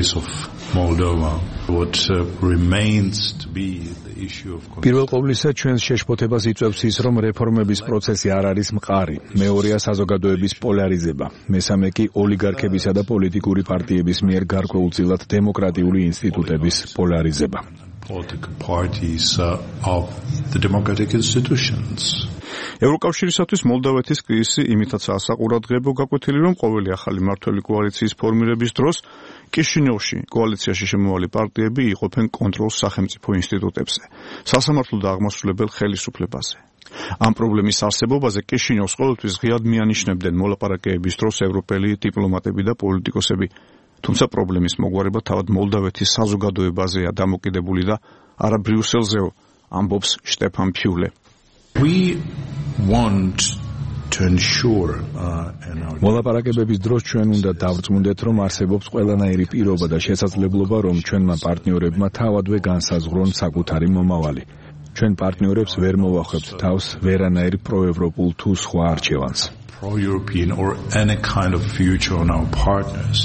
პირველ ყოვლისა ჩვენს შეშფოთებას იწვევს ის, რომ რეფორმების პროცესი არ არის მყარი. მეორეა საზოგადოების პოლარიზება. მესამე კი ოლიგარქებისა და პოლიტიკური პარტიების მიერ გარკვეულწილად დემოკრატიული ინსტიტუტების პოლარიზება. Political parties uh, of the democratic institutions. ევროკავშირისათვის მოლდოვეთის კრიზისი იმითაცაა საყურადღებო გაკვეთილი, რომ ყოველი ახალი მმართველი კოალიციის ფორმირების დროს კიშინიოვში კოალიციაში შემოვალი პარტიები იყოფენ კონტროლს სახელმწიფო ინსტიტუტებზე, სასამართლო და აღმასრულებელ ხელისუფლებაზე. ამ პრობლემის არსებობაზე კიშინიოვს ყოველთვის ღიად მიანიშნებდნენ მოლაპარაკებების დროს ევროპელი დიპლომატები და პოლიტიკოსები. თუმცა პრობლემის მოგვარება თავად მოლდოვეთის საზოგადოებაზეა დამოკიდებული და არა ბრიუსელზეო, ამბობს შტეფან ფიულე. We want to ensure მოლაპარაკებების დროს ჩვენ უნდა დავწმუნდეთ, რომ არსებობს ყველანაირი პირობა და შესაძლებლობა, რომ ჩვენმა პარტნიორებმა თავადვე განსაზღვრონ საკუთარი მომავალი. ჩვენ პარტნიორებს ვერ მოვახვებთ თავს ვერანაირ პროევროპულ თუ სხვა არჩევანს. Pro-European or any kind of future on our partners.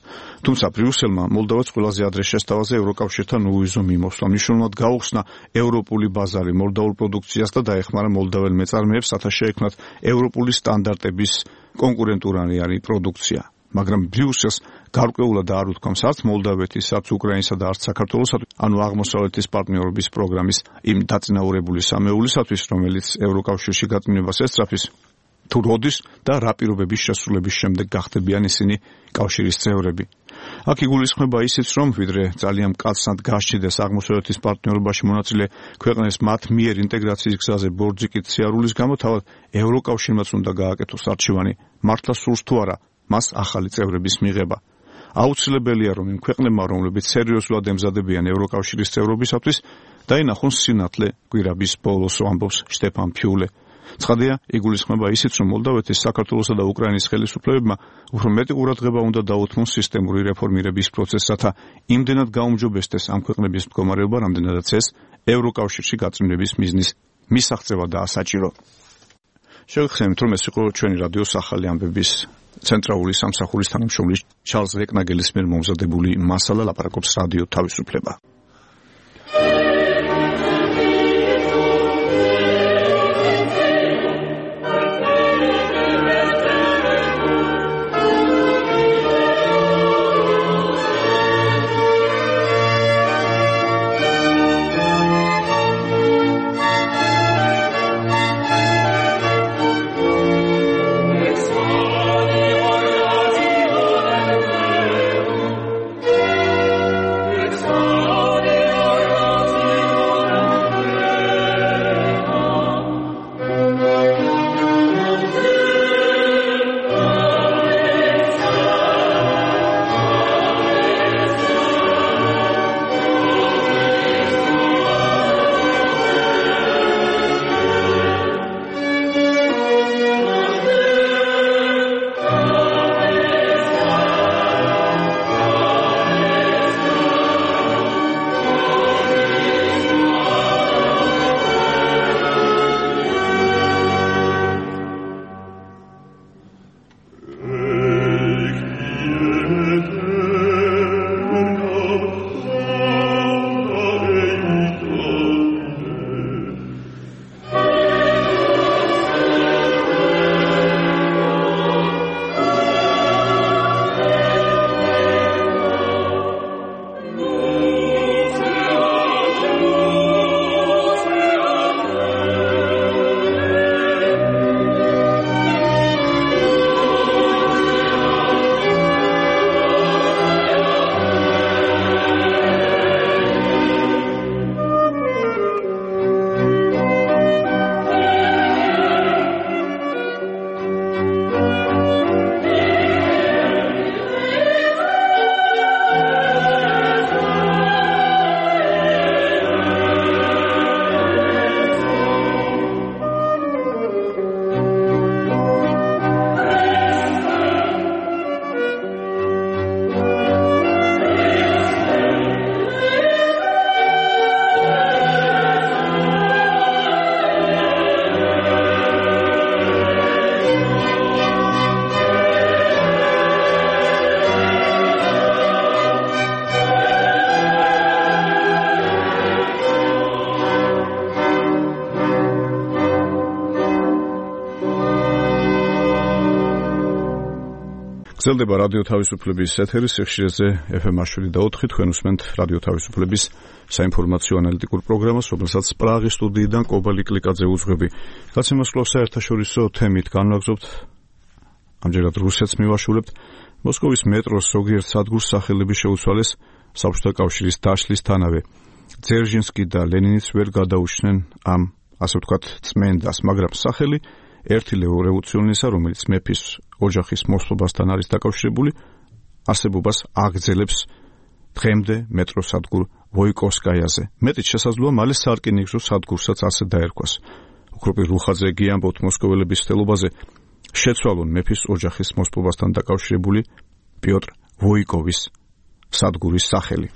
თუმცა ბრიუსელმა მოლდოვას ყველაზე ადრე შესთავაზე ევროკავშირთან უვიზო მიმოსვლა, მნიშვნელოვნად გაუხსნა ევროპული ბაზარი მოლდოურ პროდუქციას და დაეხმარა მოლდოველ მეწარმეებს, რათა შეექმნათ ევროპული სტანდარტების კონკურენტულარი პროდუქცია. მაგრამ ბრიუსელს გარკვეულად არ უთქვამს არც მოლდოვეთის, არც უკრაინისა და არც საქართველოსათვის, ანუ აღმოსავლეთის პარტნიორობის პროგრამის იმ დაწინაურებული სამეულისათვის, რომელიც ევროკავშირში გაწმენებას ესწრაფის, თუ როდის და რა პირობების შესრულების შემდეგ გახდებიან ისინი კავშირის წევრები. აქ იგულისხმება ისიც, რომ ვიდრე ძალიან მკაცრად გასჭიდეს აღმოსავლეთის პარტნიორობაში მონაწილე ქვეყნებს მათ მიერ ინტეგრაციის გზაზე ბორძიკით სიარულის გამო, თავად ევროკავშირმაც უნდა გააკეთოს არჩევანი, მართლა სურს თუ არა მას ახალი წევრების მიღება. აუცილებელია, რომ იმ ქვეყნებმა, რომლებიც სერიოზულად ემზადებიან ევროკავშირის წევრობისათვის, დაინახონ სინათლე კვირაბის ბოლოს, ამბობს შტეფან ფიულე. ცხადია, იგულისხმება ისიც, რომ მოლდოვეთის, საქართველოსა და უკრაინის ხელისუფლებებმა უფრო მეტი ყურადღება უნდა დაუთმონ სისტემური რეფორმირების პროცესს, რათა იმდენად გაუმჯობესდეს ამ ქვეყნების მდგომარეობა, რამდენადაც ეს ევროკავშირში გაწმენდების მიზნის მისაღწევა და ასაჭირო. შევიხსენებთ, რომ ეს იყო ჩვენი რადიოს ახალი ამბების ცენტრალური სამსახურის თანამშრომლის ჩარლზ რეკნაგელის მიერ მომზადებული მასალა, ლაპარაკობს რადიო თავისუფლება. Oh გრძელდება რადიო თავისუფლების ეთერი სიხშირეზე ეფ ემ შვიდი და ოთხი თქვენ უსმენთ რადიო თავისუფლების საინფორმაციო ანალიტიკურ პროგრამას, რომელსაც პრაღის სტუდიიდან კობალი კლიკაძე უძღვები. გაცემას კვლავ საერთაშორისო თემით განვაგრძობთ. ამჯერად რუსეთს მივაშულებთ. მოსკოვის მეტროს ზოგიერთ სადგურს სახელები შეუცვალეს საბჭოთა კავშირის დაშლისთანავე. ძერჟინსკი და ლენინიც ვერ გადაუჩნენ ამ, ასე ვთქვათ, წმენდას, მაგრამ სახელი ერთი რევოლუციონერისა, რომელიც მეფის ოჯახის მოსვლობასთან არის დაკავშირებული, არსებობას აგრძელებს დღემდე მეტროს სადგურ ვოიკოვსკაიაზე. მეტიც შესაძლოა მალე სარკინიგზო სადგურსაც ასე დაერქვას. უქროპი რუხაძე გიამბობთ მოსკოველების ცდილობაზე შეცვალონ მეფის ოჯახის მოსვლობასთან დაკავშირებული პიოტრ ვოიკოვის სადგურის სახელი.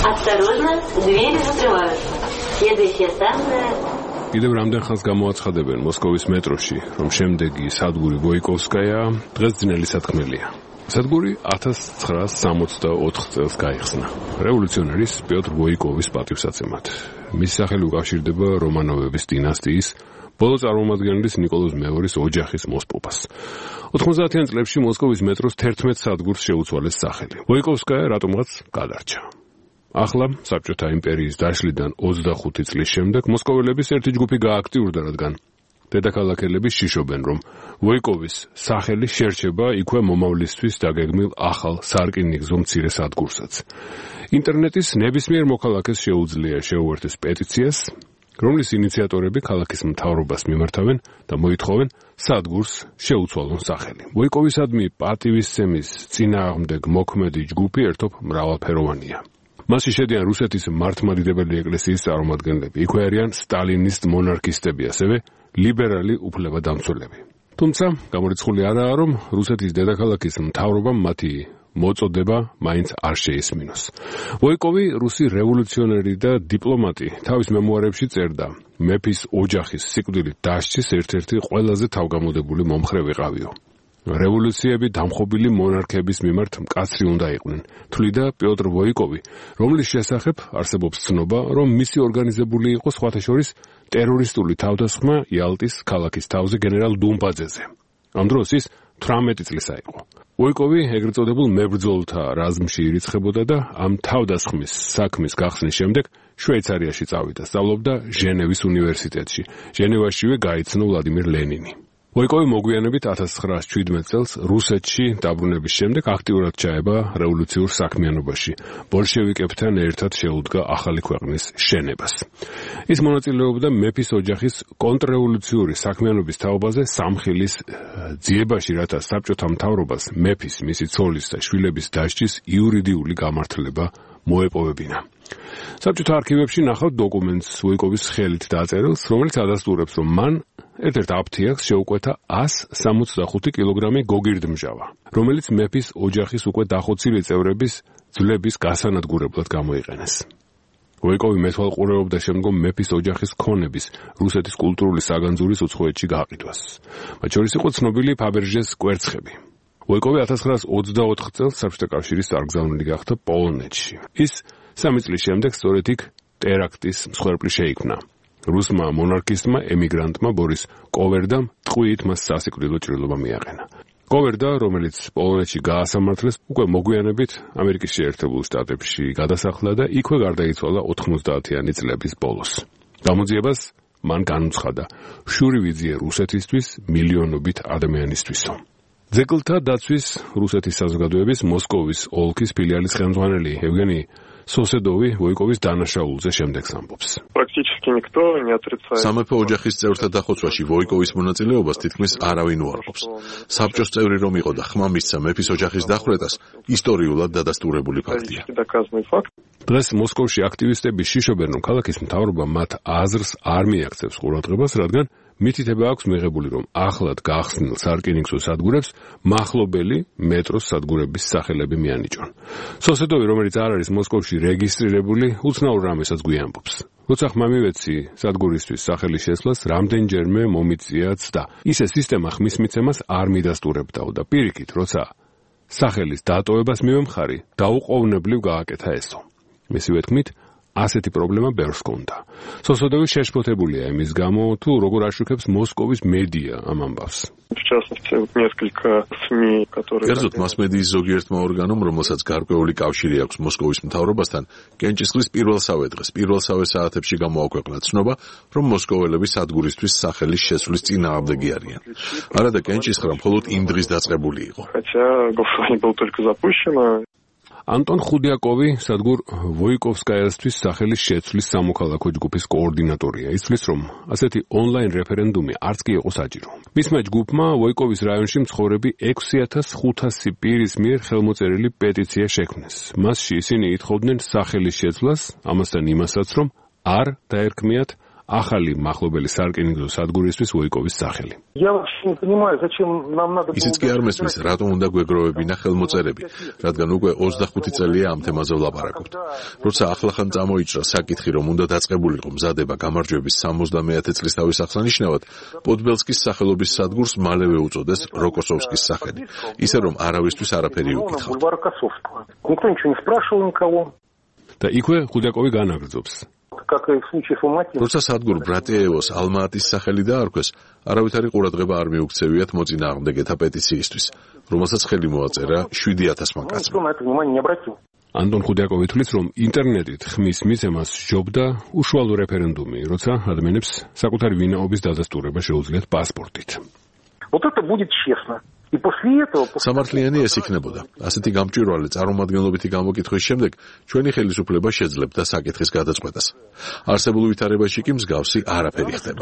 კიდევ რამდენ ხანს გამოაცხადებენ მოსკოვის მეტროში, რომ შემდეგი სადგური ვოიკოვსკაია დღეს ძნელი სათქმელია. სადგური ათას ცხრაას სამოცდაოთხ წელს გაიხსნა რევოლუციონერის პიოტრ ვოიკოვის პატივსაცემად. მისი სახელი უკავშირდება რომანოვების დინასტიის ბოლო წარმომადგენლის ნიკოლოზ მეორის ოჯახის მოსპობას. ოთხმოცდაათიან წლებში მოსკოვის მეტროს თერთმეტ სადგურს შეუცვალეს სახელი. ვოიკოვსკაია რატომღაც გადარჩა. ახლა საბჭოთა იმპერიის დაშლიდან ოცდახუთი წლის შემდეგ მოსკოველების ერთი ჯგუფი გააქტიურდა, რადგან დედაქალაქელები შიშობენ, რომ ვოიკოვის სახელი შერჩება იქვე მომავლისთვის დაგეგმილ ახალ სარკინიგზო მცირე სადგურსაც. ინტერნეტის ნებისმიერ მოქალაქეს შეუძლია შეუერთდეს პეტიციას, რომლის ინიციატორები ქალაქის მთავრობას მიმართავენ და მოითხოვენ სადგურს შეუცვალონ სახელი. ვოიკოვისადმი პატივისცემის წინააღმდეგ მოქმედი ჯგუფი ერთობ მრავალფეროვანია. მასში შედიან რუსეთის მართლმადიდებელი ეკლესიის წარმომადგენლები, იქვე არიან სტალინისტ მონარქისტები, ასევე ლიბერალი უფლებადამცველები. თუმცა გამორიცხული არაა, რომ რუსეთის დედაქალაქის მთავრობამ მათი მოწოდება მაინც არ შეისმინოს. ვოიკოვი რუსი რევოლუციონერი და დიპლომატი თავის მემუარებში წერდა, მეფის ოჯახის სიკვდილით დასჯის ერთ-ერთი ყველაზე თავგამოდებული მომხრე ვიყავიო. რევოლუციები დამხობილი მონარქების მიმართ მკაცრი უნდა იყვნენ, თვლიდა პიოტრ ვოიკოვი, რომლის შესახებ არსებობს ცნობა, რომ მისი ორგანიზებული იყო სხვათა შორის ტერორისტული თავდასხმა იალტის ქალაქის თავზე გენერალ დუმბაძეზე. ამ დროს ის თვრამეტი წლისა იყო. ვოიკოვი ეგრეთ წოდებულ მებრძოლთა რაზმში ირიცხებოდა და ამ თავდასხმის საქმის გახსნის შემდეგ შვეიცარიაში წავიდა, სწავლობდა ჟენევის უნივერსიტეტში. ჟენევაშივე გაიცნო ვლადიმირ ლენინი. ვოიკოვი მოგვიანებით ათას ცხრაას შვიდმეტ წელს რუსეთში დაბრუნების შემდეგ აქტიურად ჩაება რევოლუციურ საქმიანობაში. ბოლშევიკებთან ერთად შეუდგა ახალი ქვეყნის შენებას. ის მონაწილეობდა მეფის ოჯახის კონტრრევოლუციური საქმიანობის თაობაზე სამხილის ძიებაში, რათა საბჭოთა მთავრობას მეფის, მისი ცოლის და შვილების დასჯის იურიდიული გამართლება მოეპოვებინა. საბჭოთა არქივებში ნახავთ დოკუმენტს ვოიკოვის ხელით დაწერილს, რომელიც ადასტურებს, რომ მან ერთ-ერთ აფთიაქს შეუკვეთა ას სამოცდახუთი კილოგრამი გოგირდმჟავა, რომელიც მეფის ოჯახის უკვე დახოცილი წევრების ძვლების გასანადგურებლად გამოიყენეს. ვოიკოვი მეთვალყურეობდა შემდგომ მეფის ოჯახის ქონების რუსეთის კულტურული საგანძურის უცხოეთში გაყიდვას. მათ შორის იყო ცნობილი ფაბერჟეს კვერცხები. ვოიკოვი ათას ცხრაას ოცდაოთხ წელს საბჭოთა კავშირის წარგზავნილი გახდა პოლონეთში. ის სამი წლის შემდეგ სწორედ იქ ტერაქტის მსხვერპლი შეიქმნა. რუსმა მონარქისტმა ემიგრანტმა ბორის კოვერდამ ტყვიით მას სასიკვდილო ჭრილობა მიაყენა. კოვერდა, რომელიც პოლონეთში გაასამართლეს, უკვე მოგვიანებით ამერიკის შეერთებულ შტატებში გადასახლა და იქვე გარდაიცვალა ოთხმოცდაათიანი წლების ბოლოს. გამოძიებას მან განუცხადა შური ვიზია რუსეთისთვის მილიონობით ადამიანისთვისო. ძეგლთა დაცვის რუსეთის საზოგადოების მოსკოვის ოლქის ფილიალის ხელმძღვანელი ევგენი სოსედოვი ვოიკოვის დანაშაულზე შემდეგს ამბობს. სამეფო ოჯახის წევრთა დახოცვაში ვოიკოვის მონაწილეობას თითქმის არავინ უარყოფს. საბჭოს წევრი რომ იყო და ხმა მისცა მეფის ოჯახის დახვრეტას, ისტორიულად დადასტურებული ფაქტია. დღეს მოსკოვში აქტივისტები შიშობენ, რომ ქალაქის მთავრობა მათ აზრს არ მიაქცევს ყურადღებას, რადგან მითითება აქვს მიღებული, რომ ახლად გახსნილ სარკინიგზო სადგურებს მახლობელი მეტროს სადგურების სახელები მიანიჭონ. სოსედოვი, რომელიც არ არის მოსკოვში რეგისტრირებული, უცნაურ რამესაც გვიამბობს. როცა ხმა მივეცი სადგურისთვის სახელის შესვლას, რამდენჯერმე მომიწიაც და ისე სისტემა ხმის მიცემას არ მიდასტურებდაო და პირიქით, როცა სახელის დატოვებას მივემხარი, დაუყოვნებლივ გააკეთა ესო. მისივე თქმით, ასეთი პრობლემა ბერს ჰქონდა. სოსოდოვი შეშფოთებულია იმის გამო, თუ როგორ აშუქებს მოსკოვის მედია ამ ამბავს. კერძოდ მასმედიის ზოგიერთმა ორგანომ, რომელსაც გარკვეული კავშირი აქვს მოსკოვის მთავრობასთან, კენჭისყრის პირველსავე დღეს, პირველსავე საათებში გამოაქვეყნა ცნობა, რომ მოსკოველები სადგურისთვის სახელის შეცვლის წინააღმდეგი არიან. არადა კენჭისყრა მხოლოდ იმ დღის დაწყებული იყო. ანტონ ხუდიაკოვი სადგურ ვოიკოვსკაიასთვის სახელის შეცვლის სამოქალაქო ჯგუფის კოორდინატორია. იცის, რომ ასეთი ონლაინ რეფერენდუმი არც კი იყო საჭირო. მისმა ჯგუფმა ვოიკოვის რაიონში მცხოვრები ექვსი ათას ხუთასი პირის მიერ ხელმოწერილი პეტიცია შექმნეს. მასში ისინი ითხოვდნენ სახელის შეცვლას, ამასთან იმასაც, რომ არ დაერქმიათ ახალი მახლობელი სარკინიგზო სადგურისთვის ვოიკოვის სახელი. ისიც კი არ მესმის, რატომ უნდა გვეგროვებინა ხელმოწერები, რადგან უკვე ოცდახუთი წელია ამ თემაზე ვლაპარაკობთ. როცა ახლახან წამოიჭრა საკითხი, რომ უნდა დაწყებულიყო მზადება გამარჯვების სამოცდამეათე წლისთავის აღსანიშნავად, პოდბელსკის სახელობის სადგურს მალევე უწოდეს როკოსოვსკის სახელი, ისე რომ არავისთვის არაფერი უკითხავთ. და იქვე ხუდიაკოვი განაგრძობს. როცა სადგურ ბრატიეევოს ალმა-ატის სახელი დაარქვეს, არავითარი ყურადღება არ მიუქცევიათ მოწინააღმდეგეთა პეტიციისთვის, რომელსაც ხელი მოაწერა შვიდი ათასმა კაცმა. ანტონ ხუდიაკოვი თვლის, რომ ინტერნეტით ხმის მიცემას სჯობდა უშუალო რეფერენდუმი, როცა ადამიანებს საკუთარი ვინაობის დადასტურება შეუძლიათ პასპორტით. სამართლიანი ეს იქნებოდა. ასეთი გამჭვირვალე წარმომადგენლობითი გამოკითხვის შემდეგ ჩვენი ხელისუფლება შეძლებდა საკითხის გადაწყვეტას. არსებულ ვითარებაში კი მსგავსი არაფერი ხდება.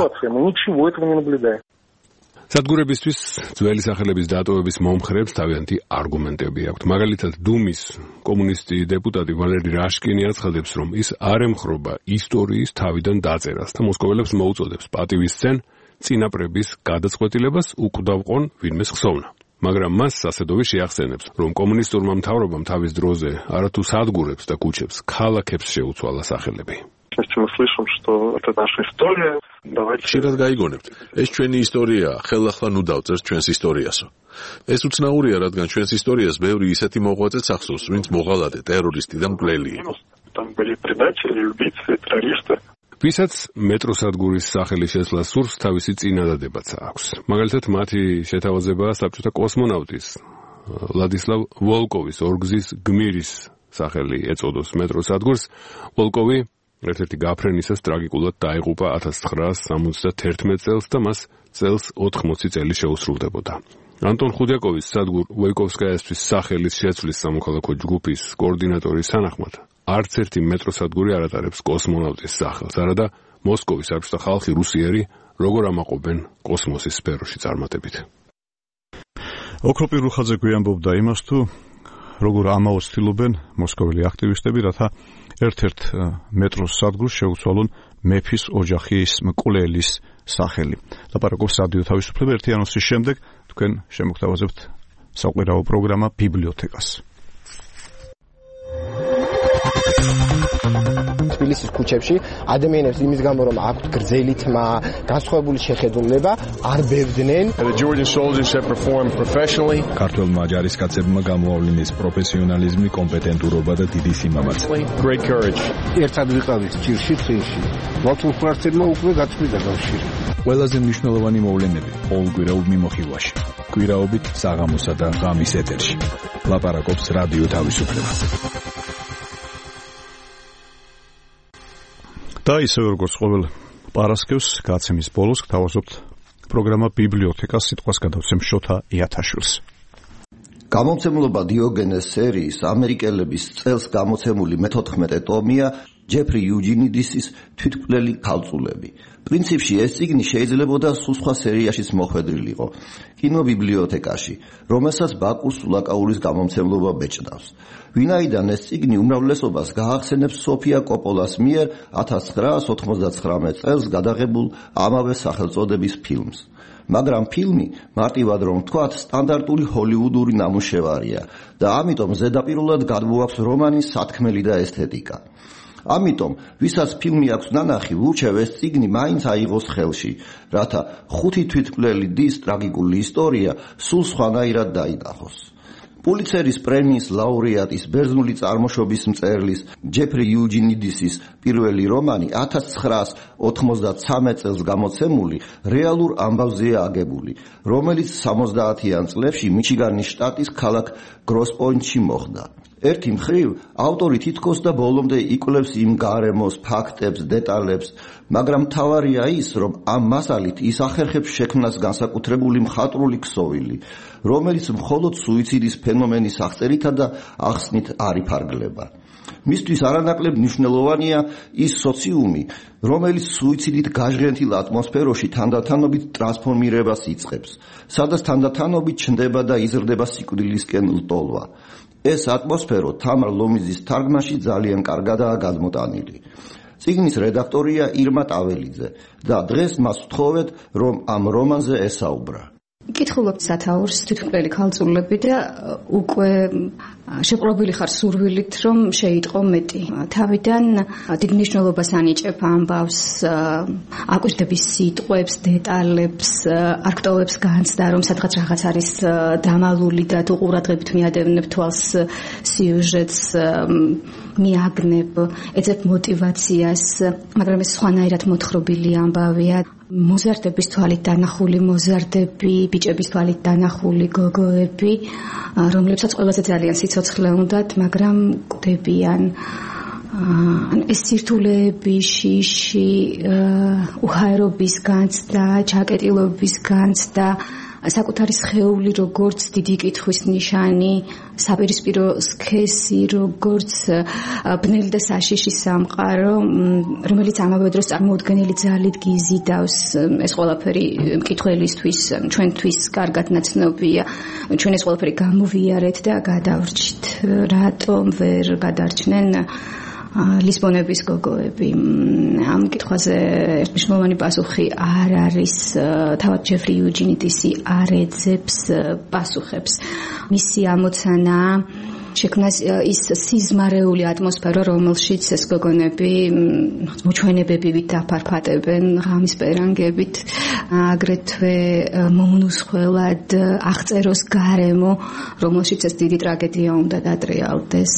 სადგურებისთვის ძველი სახელების დატოვების მომხრეებს თავიანთი არგუმენტები აქვთ. მაგალითად, დუმის კომუნისტი დეპუტატი ვალერი რაშკინი აცხადებს, რომ ის არ ემხრობა ისტორიის თავიდან დაწერას და მოსკოველებს მოუწოდებს პატივისცენ წინაპრების გადაწყვეტილებას უკვდავყონ ვინმეს ხსოვნა. მაგრამ მას სასედოვი შეახსენებს, რომ კომუნისტურმა მთავრობამ თავის დროზე არათუ სადგურებს და ქუჩებს, ქალაქებს შეუცვალა სახელები. ხშირად გაიგონებთ, ეს ჩვენი ისტორია, ხელახლა ნუ დავწერთ ჩვენს ისტორიასო. ეს უცნაურია, რადგან ჩვენს ისტორიას ბევრი ისეთი მოღვაწეც ახსოვს, ვინც მოღალატე, ტერორისტი და მკვლელი იყო. ვისაც მეტროსადგურის სახელი შეცვლა სურს, თავისი წინადადებაც აქვს. მაგალითად, მათი შეთავაზებაა საბჭოთა კოსმონავტის ვლადისლავ ვოლკოვის ორგზის გმირის სახელი ეწოდოს მეტროსადგურს. ვოლკოვი ერთ-ერთი გაფრენისას ტრაგიკულად დაიღუპა ათას ცხრაას სამოცდათერთმეტ წელს და მას წელს ოთხმოცი წელი შეუსრულდებოდა. ანტონ ხუდიაკოვის სადგურ ვოიკოვსკაიასთვის სახელის შეცვლის სამოქალაქო ჯგუფის კოორდინატორის თანახმად, არც ერთი მეტროსადგური არ ატარებს კოსმონავტის სახელს, არადა მოსკოვის საბჭოთა ხალხი რუსიერი როგორ ამაყობენ კოსმოსის სფეროში წარმატებით. ოქროპირ რუხაძე გვიამბობდა იმას, თუ როგორ ამაოს ცდილობენ მოსკოველი აქტივისტები, რათა ერთ-ერთ მეტროს სადგურს შეუცვალონ მეფის ოჯახის მკვლელის სახელი. ლაპარაკობს რადიო თავისუფლება. ერთი ანონსის შემდეგ თქვენ შემოგთავაზებთ საყვირაო პროგრამა ბიბლიოთეკას. თბილისის ქუჩებში ადამიანებს იმის გამო რომ აქვთ გრძელი თმა, განსხვავებული შეხედულება, არ ბევდნენ. ქართველმა ჯარისკაცებმა გამოავლინეს პროფესიონალიზმი, კომპეტენტურობა და დიდი სიმამაცე. ერთად ვიყავით ჭირში წინში. ლათულფართებმა უკვე გაწყვიტა კავშირი. ყველაზე მნიშვნელოვანი მოვლენები ყოველ კვირაობ მიმოხილვაში. კვირაობით საღამოსა და ღამის ეთერში. ლაპარაკობს რადიო თავისუფლება. და ისევ როგორც ყოველ პარასკევს გაცემის ბოლოს გთავაზობთ პროგრამა ბიბლიოთეკას. სიტყვას გადავცემ შოთა იათაშვილს. გამომცემლობა დიოგენეს სერიის ამერიკელების წელს გამოცემული მეთოთხმეტე ტომია ჯეფრი იუჯინიდისის თვითმკვლელი ქალწულები. პრინციპში ეს წიგნი შეიძლებოდა სულ სხვა სერიაშიც მოხვედრილიყო კინობიბლიოთეკაში, რომელსაც ბაკურ სულაკაურის გამომცემლობა ბეჭდავს. ვინაიდან ეს წიგნი უმრავლესობას გაახსენებს სოფია კოპოლას მიერ ათას ცხრაას ოთხმოცდათხრამეტ წელს გადაღებულ ამავე სახელწოდების ფილმს. მაგრამ ფილმი, მარტივად რომ ვთქვათ, სტანდარტული ჰოლივუდური ნამუშევარია და ამიტომ ზედაპირულად გადმოაქვს რომანის სათქმელი და ესთეტიკა. ამიტომ, ვისაც ფილმი აქვს ნანახი, ვურჩევ ეს წიგნი მაინც აიღოს ხელში, რათა ხუთი თვითმკვლელი დის ტრაგიკული ისტორია სულ სხვანაირად დაინახოს. პულიცერის პრემიის ლაურეატის ბერძნული წარმოშობის მწერლის ჯეფრი იუჯინიდისის პირველი რომანი ათას ცხრაას ოცდამეცხრამეტ წელს გამოცემული რეალურ ამბავზეა აგებული, რომელიც სამოცდაათიან წლებში მიჩიგანის შტატის ქალაქ გროსპოინტში მოხდა. ერთი მხრივ ავტორი თითქოს და ბოლომდე იკვლევს იმ გარემოს, ფაქტებს, დეტალებს, მაგრამ მთავარია ის, რომ ამ მასალით ის ახერხებს შექმნას განსაკუთრებული მხატვრული ქსოვილი, რომელიც მხოლოდ სუიციდის ფენომენის აღწერითა და ახსნით არ იფარგლება. მისთვის არანაკლებ მნიშვნელოვანია ის სოციუმი, რომელიც სუიციდით გაჟღენთილ ატმოსფეროში თანდათანობით ტრანსფორმირებას იწყებს, სადაც თანდათანობით ჩნდება და იზრდება სიკვდილისკენ ლტოლვა. ეს ატმოსფერო თამარ ლომიძის თარგმანში ძალიან კარგადაა გადმოტანილი. წიგნის რედაქტორია ირმა ტაველიძე და დღეს მას ვთხოვეთ, რომ ამ რომანზე ესაუბრა. კითხულობთ სათაურს თვითმკვლელი ქალწულები და უკვე შეპყრობილი ხარ სურვილით, რომ შეიტყო მეტი. თავიდან დიდ მნიშვნელობას ანიჭებ ამბავს, აკვირდების სიტყვებს, დეტალებს, არქტოვებს განცდა, რომ სადღაც რაღაც არის დამალული და თუ ყურადღებით მიადევნებ თვალს სიუჟეტს, მიაგნებ, ეძებ мотиваციას, მაგრამ ეს სხვანაირად მოთხრობილი ამბავია. მოზარდების თვალით დანახული მოზარდები, ბიჭების თვალით დანახული გოგოები, რომლებსაც ყველაზე ძალიან სიცოცხლე უნდათ, მაგრამ კვდებიან. ეს სირთულეები, შიში, უხაერობის განცდა, ჩაკეტილობის განცდა, საკუთარი სხეული როგორც დიდი კითხვის ნიშანი, საპირისპირო სქესი როგორც ბნელი და საშიში სამყარო, რომელიც ამავე დროს წარმოუდგენელი ძალით გიზიდავს. ეს ყველაფერი მკითხველისთვის, ჩვენთვის კარგად ნაცნობია. ჩვენ ეს ყველაფერი გამოვიარეთ და გადავრჩით. რატომ ვერ გადარჩნენ ლისბონების გოგოები? ამ კითხვაზე მნიშვნელოვანი პასუხი არ არის. თავად ჯეფრი იუჯინიდისი არ ეძებს პასუხებს. მისი ამოცანა შექმნას ის სიზმარეული ატმოსფერო, რომელშიც ეს გოგონები მოჩვენებებით დაფარფატებენ ღამის პერანგებით, აგრეთვე მომნუსხველად აღწეროს გარემო, რომელშიც ეს დიდი ტრაგედია უნდა დატრიალდეს.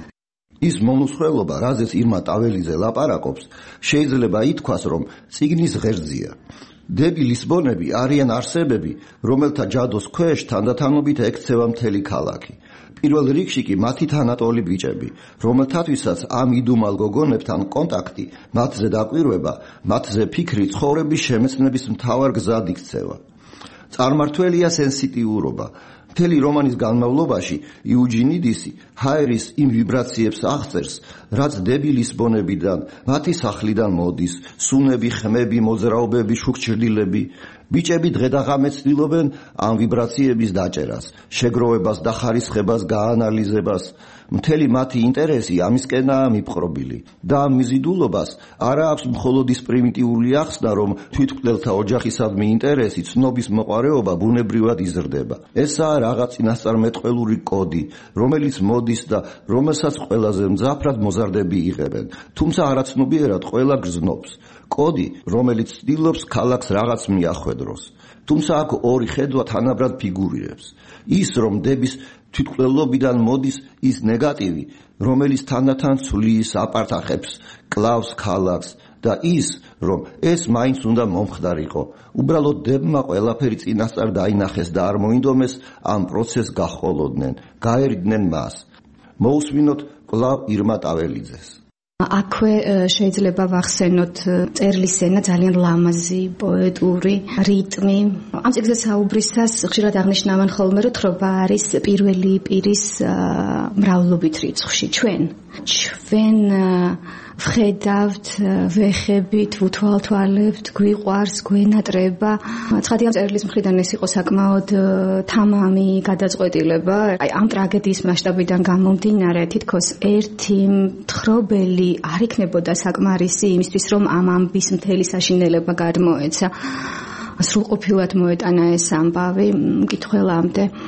ის მომნუსხველობა, რაზეც ირმა ტაველიძე ლაპარაკობს, შეიძლება ითქვას, რომ წიგნის ღერძია. დები ლისბონები არიან არსებები, რომელთა ჯადოს ქვეშ თანდათანობით ექცევა მთელი ქალაქი. პირველ რიგში კი მათი თანატოლი ბიჭები, რომელთათვისაც ამ იდუმალ გოგონებთან კონტაქტი, მათზე დაკვირვება, მათზე ფიქრი ცხოვრების შემეცნების მთავარ გზად იქცევა. წარმართველია სენსიტიურობა. მთელი რომანის განმავლობაში იუჯინიდისი ჰაერის იმ ვიბრაციებს აღწერს, რაც დები ლისბონებიდან, მათი სახლიდან მოდის, სუნები, ხმები, მოძრაობები, შუქჭრდილები. ბიჭები დღედაღამე ცდილობენ ამ ვიბრაციების დაჭერას, შეგროვებას და ხარისხებას, გაანალიზებას. მთელი მათი ინტერესი ამისკენაა მიპყრობილი და ამ მიზიდულობას არა აქვს მხოლოდ ის პრიმიტიული ახსნა, რომ თვითმკვლელთა ოჯახისადმი ინტერესი, ცნობის მოყარეობა ბუნებრივად იზრდება. ესაა რაღაც წინასწარმეტყველური კოდი, რომელიც მოდის და რომელსაც ყველაზე მძაფრად მოზარდები იღებენ, თუმცა არაცნობიერად ყველა გრძნობს. კოდი, რომელიც ცდილობს ქალაქს რაღაც მიახვედროს. თუმცა აქ ორი ხედვა თანაბრად ფიგურირებს. ის, რომ დების თვითმკვლელობიდან მოდის ის ნეგატივი, რომელიც თანდათან ცვლის, აპარტახებს, კლავს ქალაქს და ის, რომ ეს მაინც უნდა მომხდარიყო. უბრალოდ დებმა ყველაფერი წინასწარ დაინახეს და არ მოინდომეს ამ პროცესს გაჰყოლოდნენ, გაერიდნენ მას. მოусმინოთ კლავ ირმა ტაველიძეს. აქვე შეიძლება ვახსენოთ წერლის ენა ძალიან ლამაზი, პოეტური, რიტმი. ამ წიგნზე საუბრისას ხშირად აღნიშნავენ ხოლმე, რომ თხრობა არის პირველი პირის მრავლობით რიცხვში. ჩვენ ჩვენ ვხედავთ, ვეხებით, ვუთვალთვალებთ, გვიყვარს, გვენატრება. ცხადია წერლის მხრიდან ეს იყო საკმაოდ თამამი გადაწყვეტილება. აი ამ ტრაგედიის მასშტაბიდან გამომდინარე, თითქოს ერთი მთხრობელი არ იქნებოდა საკმარისი იმისთვის, რომ ამ ამბის მთელი საშინელება გადმოეცა. სრულყოფილად მოეტანა ეს ამბავი მკითხველამდე.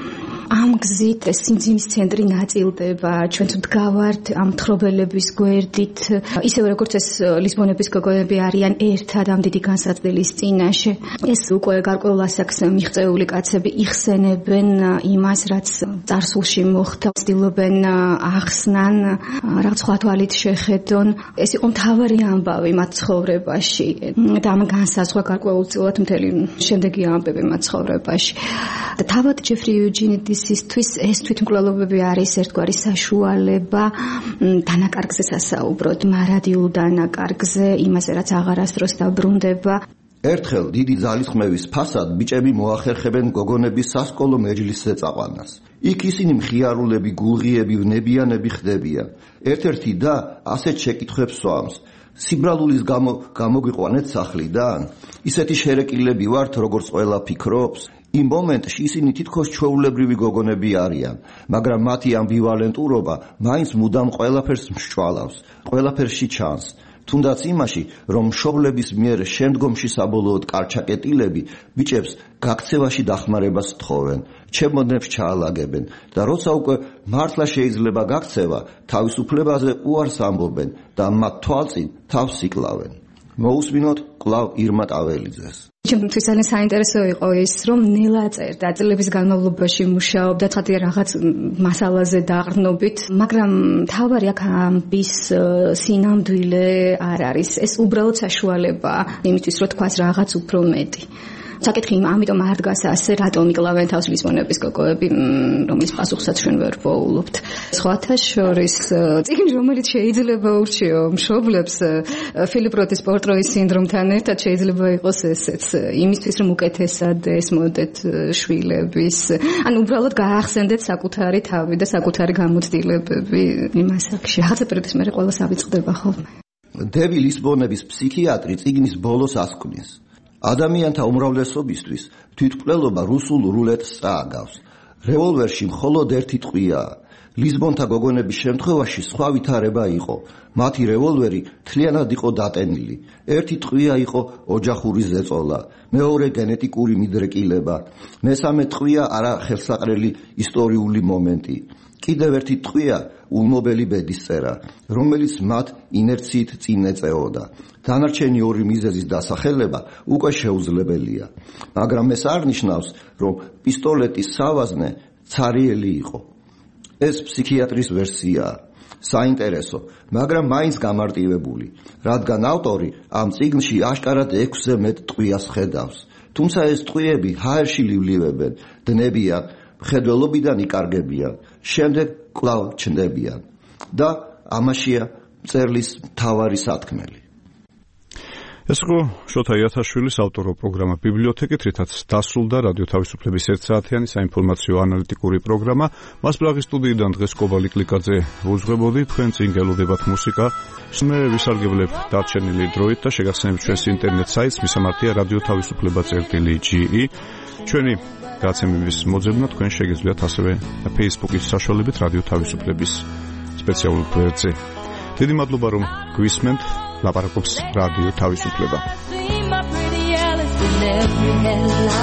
ამ გზით სიმძიმის ცენტრი ნაწილდება, ჩვენ თუ დგავართ ამ მთხრობელების გვერდით, ისევე როგორც ეს ლისბონების გოგონები არიან ერთად ამ დიდი განსაცდელის წინაშე. ეს უკვე გარკვეულ ასაკს მიღწეული კაცები იხსენებენ იმას, რაც წარსულში მოხდა, ცდილობენ ახსნან, რაღაც სხვა თვალით შეხედონ. ეს იყო მთავარი ამბავი მათ ცხოვრებაში და ამ განსაზღვრა გარკვეულწილად მთელი შემდეგი ამბები მათ ცხოვრებაში. და თავად ჯეფრი იუჯინიდისისთვის ეს თვითმკვლელობები არის ერთგვარი საშუალება დანაკარგზე სასაუბროთ, მარადიულ დანაკარგზე, იმაზე, რაც აღარასდროს დაბრუნდება. ერთხელ დიდი ძალისხმევის ფასად ბიჭები მოახერხებენ გოგონების სასკოლო მეჯლისზე წაყვანას. იქ ისინი მხიარულები, გულღიები, ვნებიანები ხდებიან. ერთ-ერთი და ასეთ შეკითხვებს სვამს: სიბრალულის გამო გამოგვიყვანეთ სახლიდან? ისეთი შერეკილები ვართ, როგორც ყველა ფიქრობს? იმ მომენტში ისინი თითქოს ჩვეულებრივი გოგონები არიან, მაგრამ მათი ამბივალენტურობა მაინც მუდამ ყველაფერს მსჭვალავს, ყველაფერში ჩანს. თუნდაც იმაში, რომ მშობლების მიერ შემდგომში საბოლოოდ კარჩაკეტილები ბიჭებს გაქცევაში დახმარებას თხოვენ, ჩემოდნებს ჩაალაგებენ და როცა უკვე მართლა შეიძლება გაქცევა, თავისუფლებაზე უარს ამბობენ და მათ თვალწინ თავს იკლავენ. მოусმინოთ კვლავ ირმა ტაველიძეს. ჩემთვის ძალიან საინტერესო იყო ის, რომ ნელა წერდა წლების განმავლობაში მუშაობდა ცხადია რაღაც მასალაზე დაყრდნობით, მაგრამ თავარი აქ ამბის სინამდვილე არ არის. ეს უბრალოდ საშუალებაა იმისთვის, რომ თქვას რაღაც უფრო მეტი. საკითხი ამიტომ არ დგას ასე, რატომ იკლავენ თავს ლისბონების გოგოები, რომლის პასუხსაც ჩვენ ვერ ვოულობთ. სხვათა შორის წიგნი, რომელიც შეიძლება ურჩიო მშობლებს ფილიპ როთის პორტროის სინდრომთან ერთად შეიძლება იყოს ესეც, იმისთვის რომ უკეთესად ესმოდეთ შვილების, ან უბრალოდ გაახსენდეთ საკუთარი თავი და საკუთარი გამოცდილებები იმ ასაკში. რაღაცა პერიოდის მერე ყველა საბიწყდება ხოლმე. დევი ლისბონების ფსიქიატრი წიგნის ბოლოს ასკვნის: ადამიანთა უმრავლესობისთვის თვითმკვლელობა რუსულ რულეტს წააგავს. რევოლვერში მხოლოდ ერთი ტყვიაა. ლისბონთა გოგონების შემთხვევაში სხვა ვითარება იყო. მათი რევოლვერი მთლიანად იყო დატენილი. ერთი ტყვია იყო ოჯახური ზეწოლა, მეორე გენეტიკური მიდრეკილება, მესამე ტყვია არახელსაყრელი ისტორიული მომენტი. კიდევ ერთი ტყვია ულმობელი ბედისწერა, რომელიც მათ ინერციით წინ ეწეოდა. დანარჩენი ორი მიზეზის დასახელება უკვე შეუძლებელია, მაგრამ ეს არ ნიშნავს, რომ პისტოლეტის სავაზნე ცარიელი იყო. ეს ფსიქიატრის ვერსიაა, საინტერესო, მაგრამ მაინც გამარტივებული, რადგან ავტორი ამ წიგნში აშკარად ექვსზე მეტ ტყვიას ხედავს. თუმცა ეს ტყვიები ჰაერში ლივლივებენ, დნებიან, მხედველობიდან იკარგებიან, შემდეგ კვლავ ჩნდებიან და ამაშია მწერლის მთავარი სათქმელი. ეს იყო შოთა იათაშვილის ავტორო პროგრამა ბიბლიოთეკით, რითაც დასრულდა რადიო თავისუფლების ერთ საათიანი საინფორმაციო ანალიტიკური პროგრამა. მას პრაღის სტუდიიდან დღეს კობალი კლიკაძე უძღვებოდი, თქვენ წინ გელოდებათ მუსიკა. მე ვისარგებლებ დარჩენილი დროით და შეგახსენებთ ჩვენს ინტერნეტ საიტს, მისამართია რადიო თავისუფლება წერტილი ჯი ი. ჩვენი გაცემების მოძებნა თქვენ შეგიძლიათ ასევე Facebook-ის საშუალებით რადიო თავისუფლების სპეციალურ გვერდზე. დიდი მადლობა რომ გვისმენთ. ლაპარაკობს რადიო თავისუფლება.